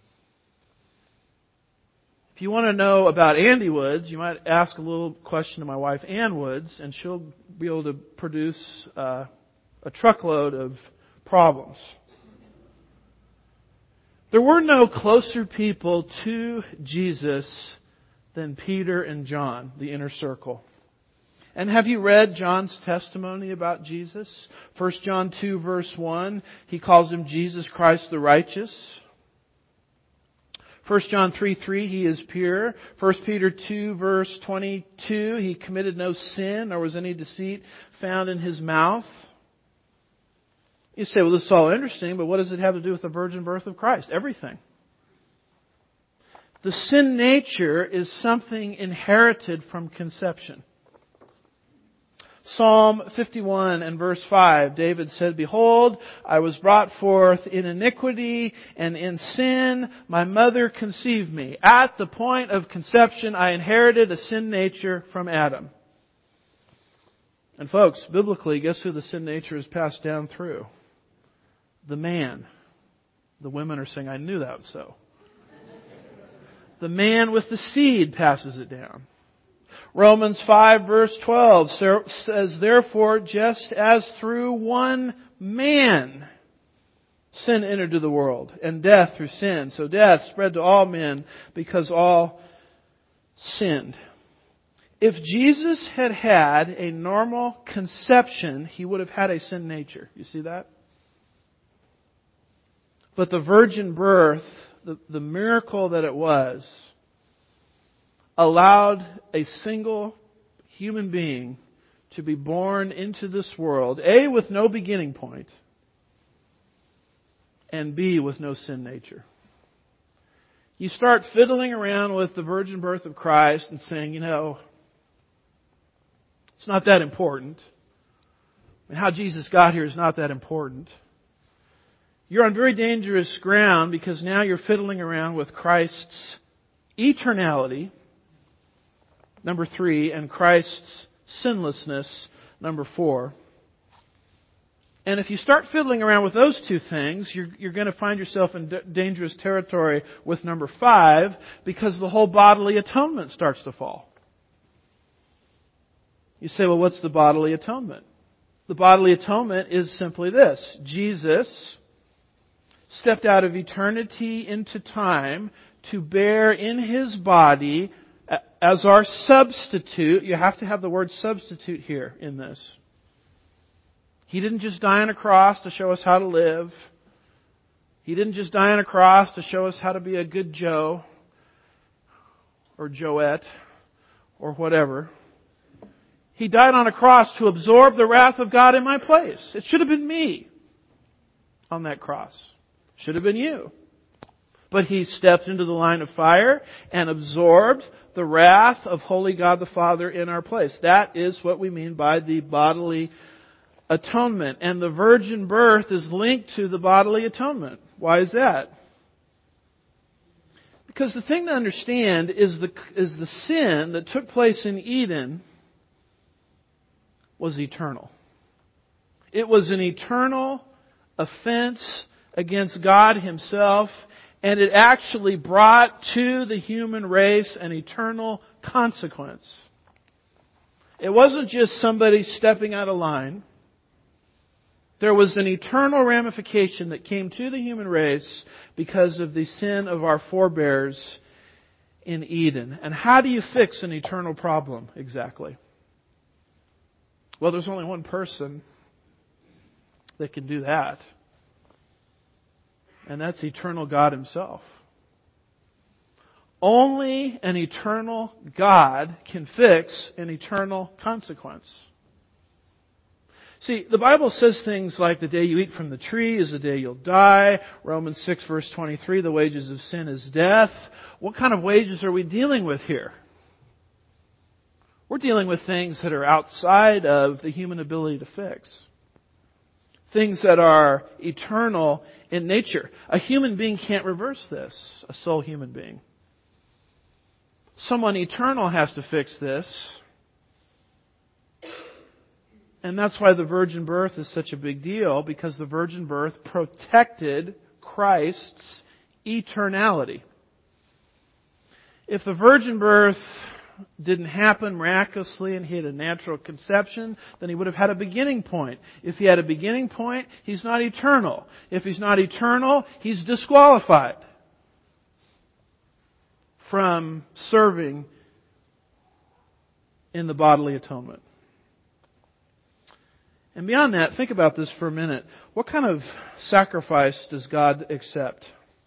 If you want to know about Andy Woods, you might ask a little question to my wife, Ann Woods, and she'll be able to produce a truckload of problems. There were no closer people to Jesus than Peter and John, the inner circle. And have you read John's testimony about Jesus? 1 John 2 verse 1, he calls Him Jesus Christ the righteous. 1 John 3:3, He is pure. 1 Peter 2 verse 22, He committed no sin, nor was any deceit found in His mouth. You say, well, this is all interesting, but what does it have to do with the virgin birth of Christ? Everything. The sin nature is something inherited from conception. Psalm 51 and verse 5, David said, "Behold, I was brought forth in iniquity, and in sin my mother conceived me." At the point of conception, I inherited a sin nature from Adam. And folks, biblically, guess who the sin nature is passed down through? The man. The women are saying, I knew that was so. The man with the seed passes it down. Romans 5 verse 12 says, "Therefore, just as through one man sin entered into the world, and death through sin, so death spread to all men because all sinned." If Jesus had had a normal conception, He would have had a sin nature. You see that? But the virgin birth, the miracle that it was, allowed a single human being to be born into this world, A, with no beginning point, and B, with no sin nature. You start fiddling around with the virgin birth of Christ and saying, it's not that important. And how Jesus got here is not that important. You're on very dangerous ground because now you're fiddling around with Christ's eternality, number 3, and Christ's sinlessness, number 4. And if you start fiddling around with those two things, you're going to find yourself in dangerous territory with number 5, because the whole bodily atonement starts to fall. You say, well, what's the bodily atonement? The bodily atonement is simply this. Jesus stepped out of eternity into time to bear in His body as our substitute. You have to have the word substitute here in this. He didn't just die on a cross to show us how to live. He didn't just die on a cross to show us how to be a good Joe or Joette or whatever. He died on a cross to absorb the wrath of God in my place. It should have been me on that cross. Should have been you. But He stepped into the line of fire and absorbed the wrath of holy God the Father in our place. That is what we mean by the bodily atonement. And the virgin birth is linked to the bodily atonement. Why is that? Because the thing to understand is the sin that took place in Eden was eternal. It was an eternal offense against God Himself, and it actually brought to the human race an eternal consequence. It wasn't just somebody stepping out of line. There was an eternal ramification that came to the human race because of the sin of our forebears in Eden. And how do you fix an eternal problem exactly? Well, there's only one person that can do that. And that's eternal God Himself. Only an eternal God can fix an eternal consequence. See, the Bible says things like the day you eat from the tree is the day you'll die. Romans 6 verse 23, the wages of sin is death. What kind of wages are we dealing with here? We're dealing with things that are outside of the human ability to fix. Things that are eternal in nature. A human being can't reverse this. A sole human being. Someone eternal has to fix this. And that's why the virgin birth is such a big deal, because the virgin birth protected Christ's eternality. If the virgin birth didn't happen miraculously and He had a natural conception, then He would have had a beginning point. If He had a beginning point, He's not eternal. If He's not eternal, He's disqualified from serving in the bodily atonement. And beyond that, think about this for a minute. What kind of sacrifice does God accept?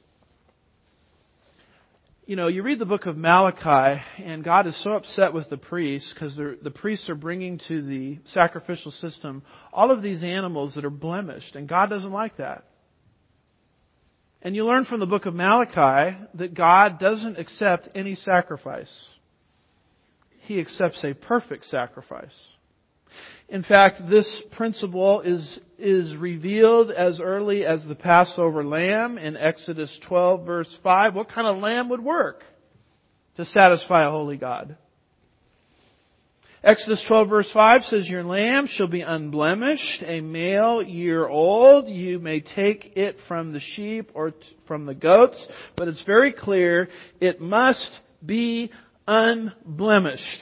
You know, you read the book of Malachi, and God is so upset with the priests because the priests are bringing to the sacrificial system all of these animals that are blemished, and God doesn't like that. And you learn from the book of Malachi that God doesn't accept any sacrifice. He accepts a perfect sacrifice. In fact, this principle is revealed as early as the Passover lamb in Exodus 12 verse 5. What kind of lamb would work to satisfy a holy God? Exodus 12 verse 5 says, "Your lamb shall be unblemished, a male year old. You may take it from the sheep or from the goats." But it's very clear, it must be unblemished.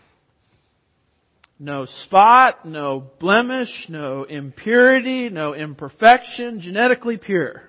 No spot, no blemish, no impurity, no imperfection, genetically pure.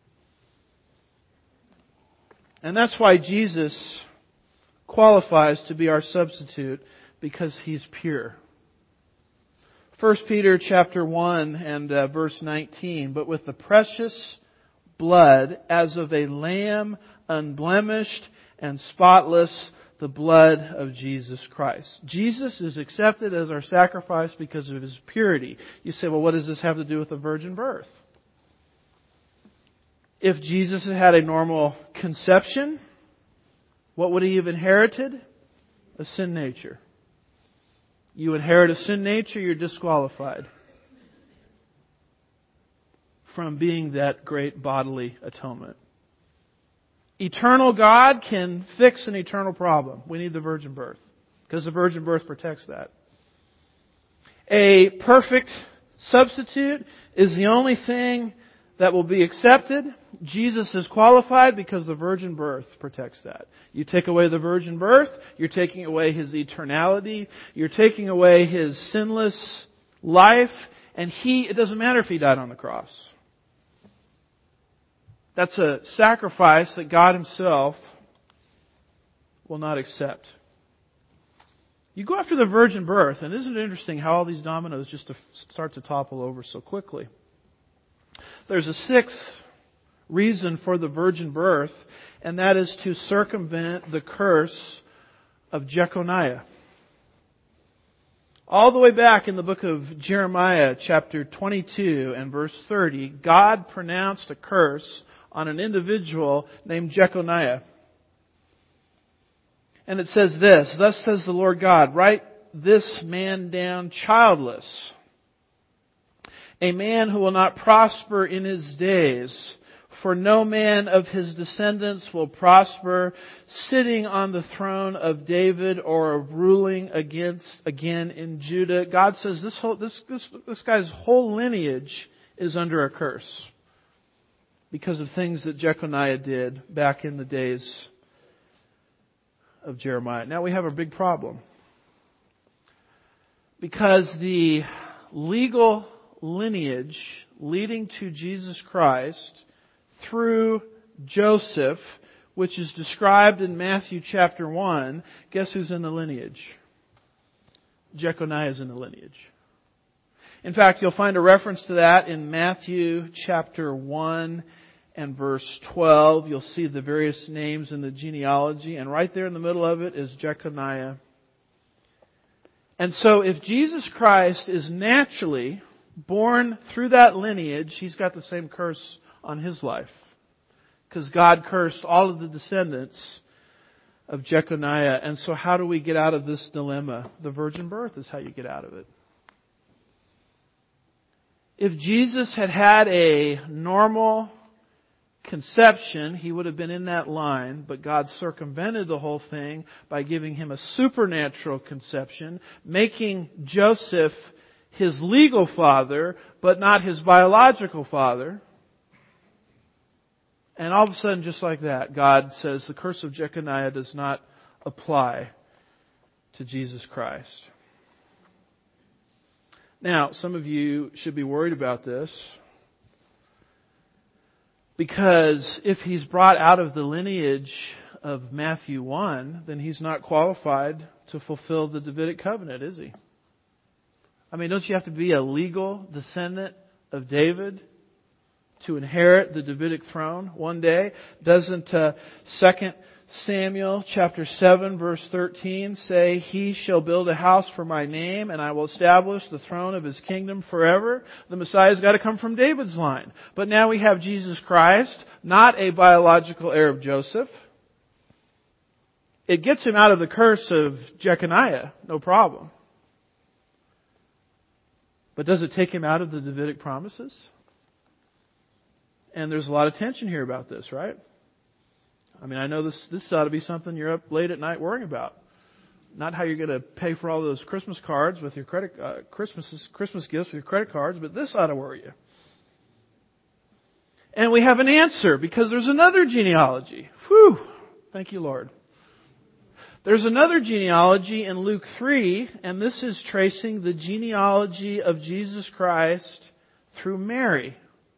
And that's why Jesus qualifies to be our substitute, because He's pure. 1 Peter chapter 1 and verse 19, "But with the precious blood as of a lamb, unblemished and spotless, the blood of Jesus Christ." Jesus is accepted as our sacrifice because of His purity. You say, well, what does this have to do with the virgin birth? If Jesus had had a normal conception, what would He have inherited? A sin nature. You inherit a sin nature, you're disqualified from being that great bodily atonement. Eternal God can fix an eternal problem. We need the virgin birth, because the virgin birth protects that. A perfect substitute is the only thing that will be accepted. Jesus is qualified because the virgin birth protects that. You take away the virgin birth, you're taking away His eternality, you're taking away His sinless life, and it doesn't matter if He died on the cross. That's a sacrifice that God Himself will not accept. You go after the virgin birth, and isn't it interesting how all these dominoes just start to topple over so quickly? There's a sixth reason for the virgin birth, and that is to circumvent the curse of Jeconiah. All the way back in the book of Jeremiah, chapter 22 and verse 30, God pronounced a curse on an individual named Jeconiah. And it says this, "Thus says the Lord God, write this man down childless, a man who will not prosper in his days, for no man of his descendants will prosper, sitting on the throne of David or of ruling again in Judah." God says this guy's whole lineage is under a curse because of things that Jeconiah did back in the days of Jeremiah. Now we have a big problem, because the legal lineage leading to Jesus Christ through Joseph, which is described in Matthew chapter 1, guess who's in the lineage? Jeconiah is in the lineage. In fact, you'll find a reference to that in Matthew chapter 1 and verse 12. You'll see the various names in the genealogy, and right there in the middle of it is Jeconiah. And so if Jesus Christ is naturally born through that lineage, He's got the same curse on His life. Because God cursed all of the descendants of Jeconiah. And so how do we get out of this dilemma? The virgin birth is how you get out of it. If Jesus had had a normal conception, He would have been in that line, but God circumvented the whole thing by giving Him a supernatural conception, making Joseph His legal father, but not His biological father. And all of a sudden, just like that, God says the curse of Jeconiah does not apply to Jesus Christ. Now, some of you should be worried about this, because if he's brought out of the lineage of Matthew 1, then he's not qualified to fulfill the Davidic covenant, is he? I mean, don't you have to be a legal descendant of David to inherit the Davidic throne one day? Doesn't 2 Samuel chapter 7 verse 13 say, He shall build a house for my name, and I will establish the throne of His kingdom forever? The Messiah's got to come from David's line. But now we have Jesus Christ, not a biological heir of Joseph. It gets him out of the curse of Jeconiah, no problem. But does it take him out of the Davidic promises? And there's a lot of tension here about this, right? I mean, I know this ought to be something you're up late at night worrying about. Not how you're going to pay for all those Christmas cards with your Christmas gifts with your credit cards, but this ought to worry you. And we have an answer, because there's another genealogy. Whew! Thank you, Lord. There's another genealogy in Luke 3, and this is tracing the genealogy of Jesus Christ through Mary.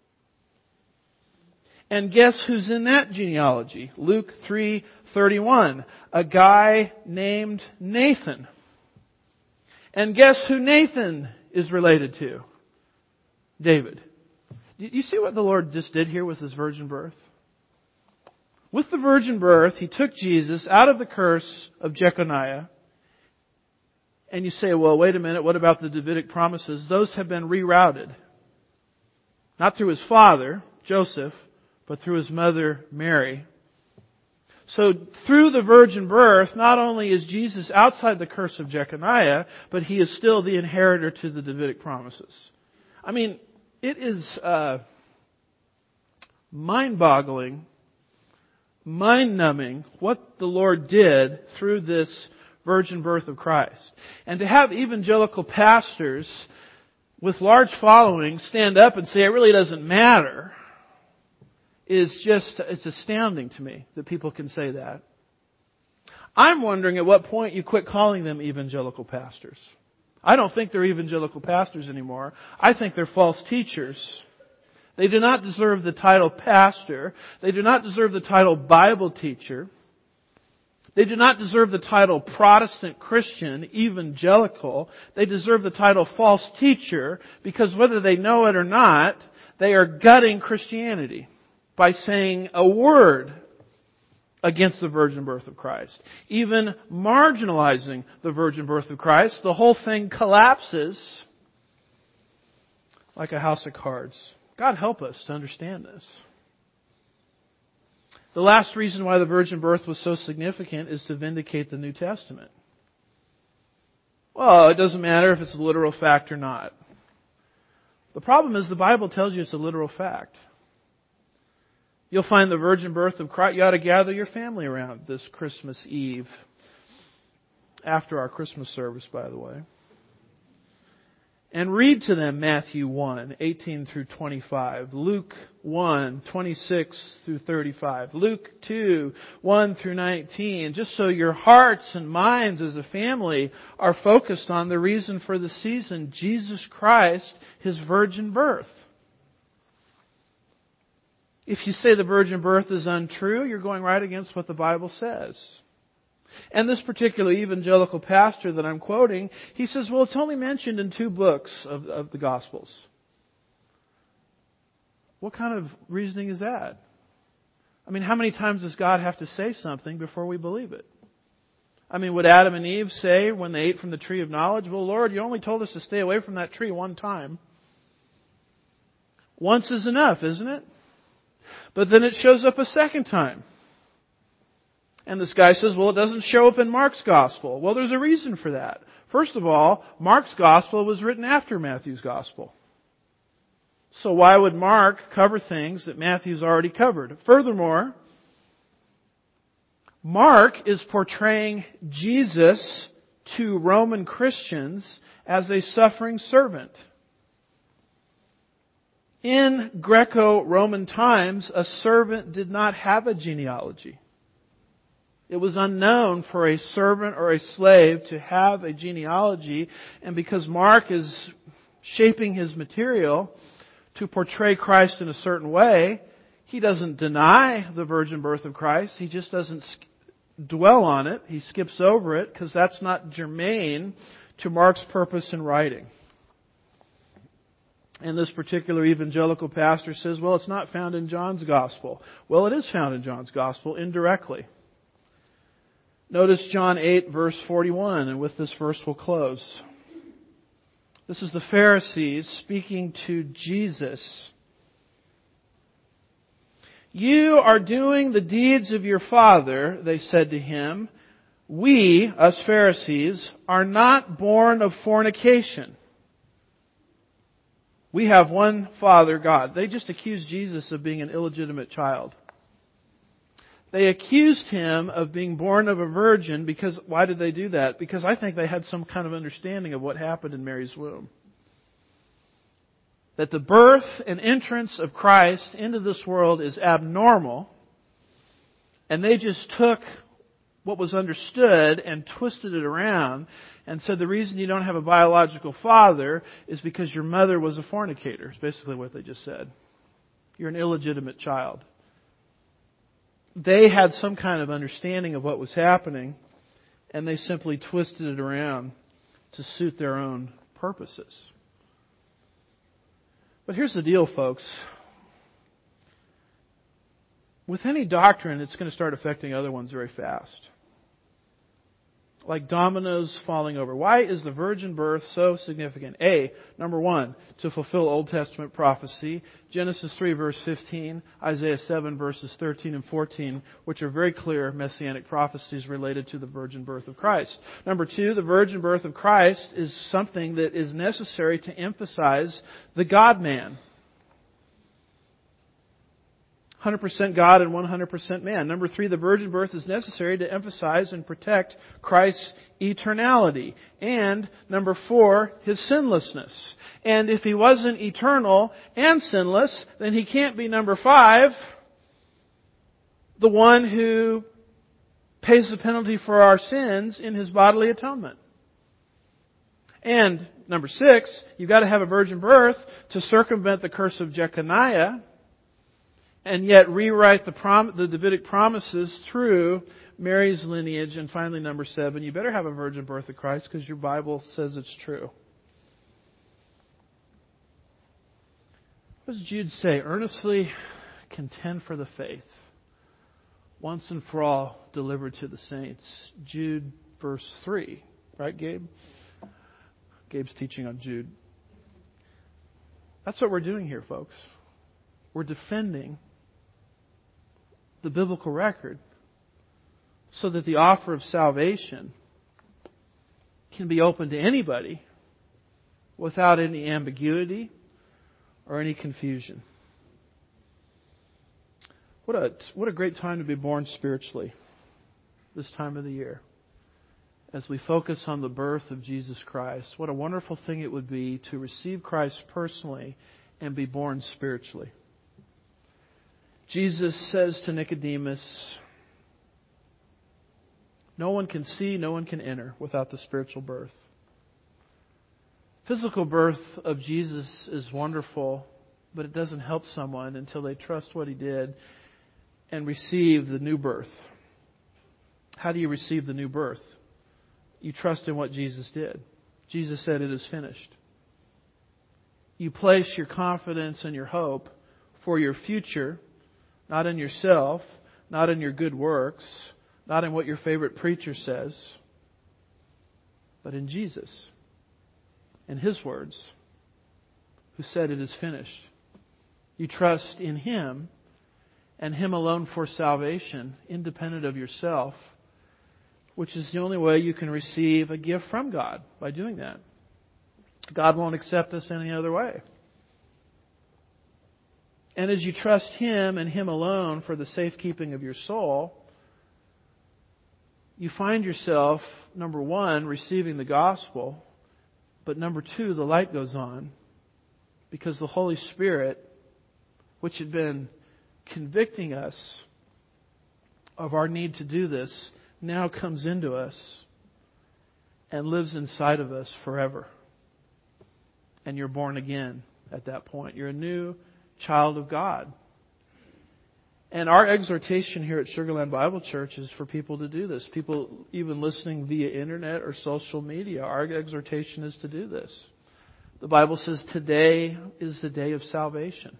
And guess who's in that genealogy? Luke 3:31. A guy named Nathan. And guess who Nathan is related to? David. You see what the Lord just did here with His virgin birth? With the virgin birth, He took Jesus out of the curse of Jeconiah. And you say, well, wait a minute, what about the Davidic promises? Those have been rerouted. Not through His father, Joseph, but through His mother, Mary. So through the virgin birth, not only is Jesus outside the curse of Jeconiah, but He is still the inheritor to the Davidic promises. I mean, it is mind-boggling, mind-numbing what the Lord did through this virgin birth of Christ. And to have evangelical pastors with large followings stand up and say it really doesn't matter it's astounding to me that people can say that. I'm wondering at what point you quit calling them evangelical pastors. I don't think they're evangelical pastors anymore. I think they're false teachers. They do not deserve the title pastor. They do not deserve the title Bible teacher. They do not deserve the title Protestant Christian, evangelical. They deserve the title false teacher, because whether they know it or not, they are gutting Christianity by saying a word against the virgin birth of Christ. Even marginalizing the virgin birth of Christ, the whole thing collapses like a house of cards. God help us to understand this. The last reason why the virgin birth was so significant is to vindicate the New Testament. Well, it doesn't matter if it's a literal fact or not. The problem is the Bible tells you it's a literal fact. You'll find the virgin birth of Christ. You ought to gather your family around this Christmas Eve. After our Christmas service, by the way. And read to them Matthew 1, 18 through 25. Luke 1, 26 through 35. Luke 2, 1 through 19. Just so your hearts and minds as a family are focused on the reason for the season, Jesus Christ, His virgin birth. If you say the virgin birth is untrue, you're going right against what the Bible says. And this particular evangelical pastor that I'm quoting, he says, well, it's only mentioned in 2 books of the Gospels. What kind of reasoning is that? I mean, how many times does God have to say something before we believe it? I mean, would Adam and Eve say when they ate from the tree of knowledge, well, Lord, you only told us to stay away from that tree one time. Once is enough, isn't it? But then it shows up a second time. And this guy says, well, it doesn't show up in Mark's Gospel. Well, there's a reason for that. First of all, Mark's Gospel was written after Matthew's Gospel. So why would Mark cover things that Matthew's already covered? Furthermore, Mark is portraying Jesus to Roman Christians as a suffering servant. In Greco-Roman times, a servant did not have a genealogy. It was unknown for a servant or a slave to have a genealogy, and because Mark is shaping his material to portray Christ in a certain way, he doesn't deny the virgin birth of Christ. He just doesn't dwell on it. He skips over it because that's not germane to Mark's purpose in writing. And this particular evangelical pastor says, well, it's not found in John's Gospel. Well, it is found in John's Gospel indirectly. Notice John 8, verse 41, and with this verse we'll close. This is the Pharisees speaking to Jesus. You are doing the deeds of your father, they said to him. We, us Pharisees, are not born of fornication. We have one Father, God. They just accused Jesus of being an illegitimate child. They accused Him of being born of a virgin because, why did they do that? Because I think they had some kind of understanding of what happened in Mary's womb. That the birth and entrance of Christ into this world is abnormal, and they just took what was understood and twisted it around and said the reason you don't have a biological father is because your mother was a fornicator. It's basically what they just said. You're an illegitimate child. They had some kind of understanding of what was happening, and they simply twisted it around to suit their own purposes. But here's the deal, folks. With any doctrine, it's going to start affecting other ones very fast. Like dominoes falling over. Why is the virgin birth so significant? Number 1, to fulfill Old Testament prophecy. Genesis 3 verse 15, Isaiah 7 verses 13 and 14, which are very clear messianic prophecies related to the virgin birth of Christ. Number 2, the virgin birth of Christ is something that is necessary to emphasize the God-man. 100% God and 100% man. Number 3, the virgin birth is necessary to emphasize and protect Christ's eternality. And number 4, His sinlessness. And if He wasn't eternal and sinless, then He can't be number 5, the one who pays the penalty for our sins in His bodily atonement. And number 6, you've got to have a virgin birth to circumvent the curse of Jeconiah, and yet rewrite the Davidic promises through Mary's lineage. And finally, number 7, you better have a virgin birth of Christ because your Bible says it's true. What does Jude say? Earnestly contend for the faith, once and for all delivered to the saints. Jude verse 3. Right, Gabe? Gabe's teaching on Jude. That's what we're doing here, folks. We're defending the biblical record so that the offer of salvation can be open to anybody without any ambiguity or any confusion. What a great time to be born spiritually this time of the year. As we focus on the birth of Jesus Christ, what a wonderful thing it would be to receive Christ personally and be born spiritually. Jesus says to Nicodemus, no one can see, no one can enter without the spiritual birth. Physical birth of Jesus is wonderful, but it doesn't help someone until they trust what He did and receive the new birth. How do you receive the new birth? You trust in what Jesus did. Jesus said it is finished. You place your confidence and your hope for your future, not in yourself, not in your good works, not in what your favorite preacher says, but in Jesus, in His words, who said it is finished. You trust in Him and Him alone for salvation, independent of yourself, which is the only way you can receive a gift from God, by doing that. God won't accept us any other way. And as you trust Him and Him alone for the safekeeping of your soul, you find yourself, number one, receiving the gospel, but number two, the light goes on, because the Holy Spirit, which had been convicting us of our need to do this, now comes into us and lives inside of us forever. And you're born again at that point. You're a new child of God. And our exhortation here at Sugarland Bible Church is for people to do this. People even listening via internet or social media, our exhortation is to do this. The Bible says today is the day of salvation.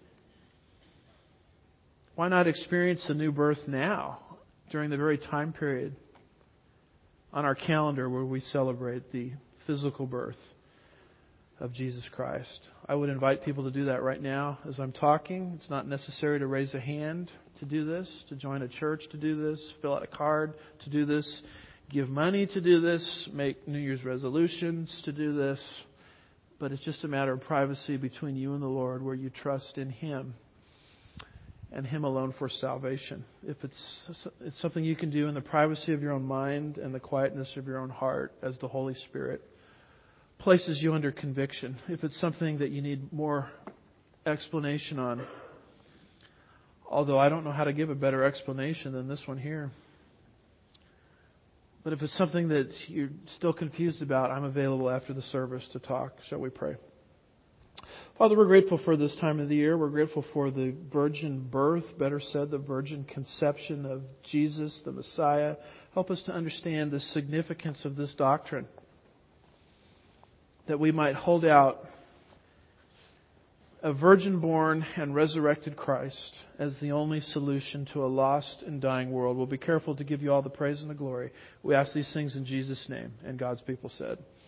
Why not experience the new birth now, during the very time period on our calendar where we celebrate the physical birth of Jesus Christ? I would invite people to do that right now as I'm talking. It's not necessary to raise a hand to do this, to join a church to do this, fill out a card to do this, give money to do this, make New Year's resolutions to do this. But it's just a matter of privacy between you and the Lord, where you trust in Him and Him alone for salvation. If it's something you can do in the privacy of your own mind and the quietness of your own heart, as the Holy Spirit places you under conviction. If it's something that you need more explanation on, although I don't know how to give a better explanation than this one here. But if it's something that you're still confused about, I'm available after the service to talk. Shall we pray? Father, we're grateful for this time of the year. We're grateful for the virgin birth, better said, the virgin conception of Jesus, the Messiah. Help us to understand the significance of this doctrine, that we might hold out a virgin-born and resurrected Christ as the only solution to a lost and dying world. We'll be careful to give you all the praise and the glory. We ask these things in Jesus' name. And God's people said,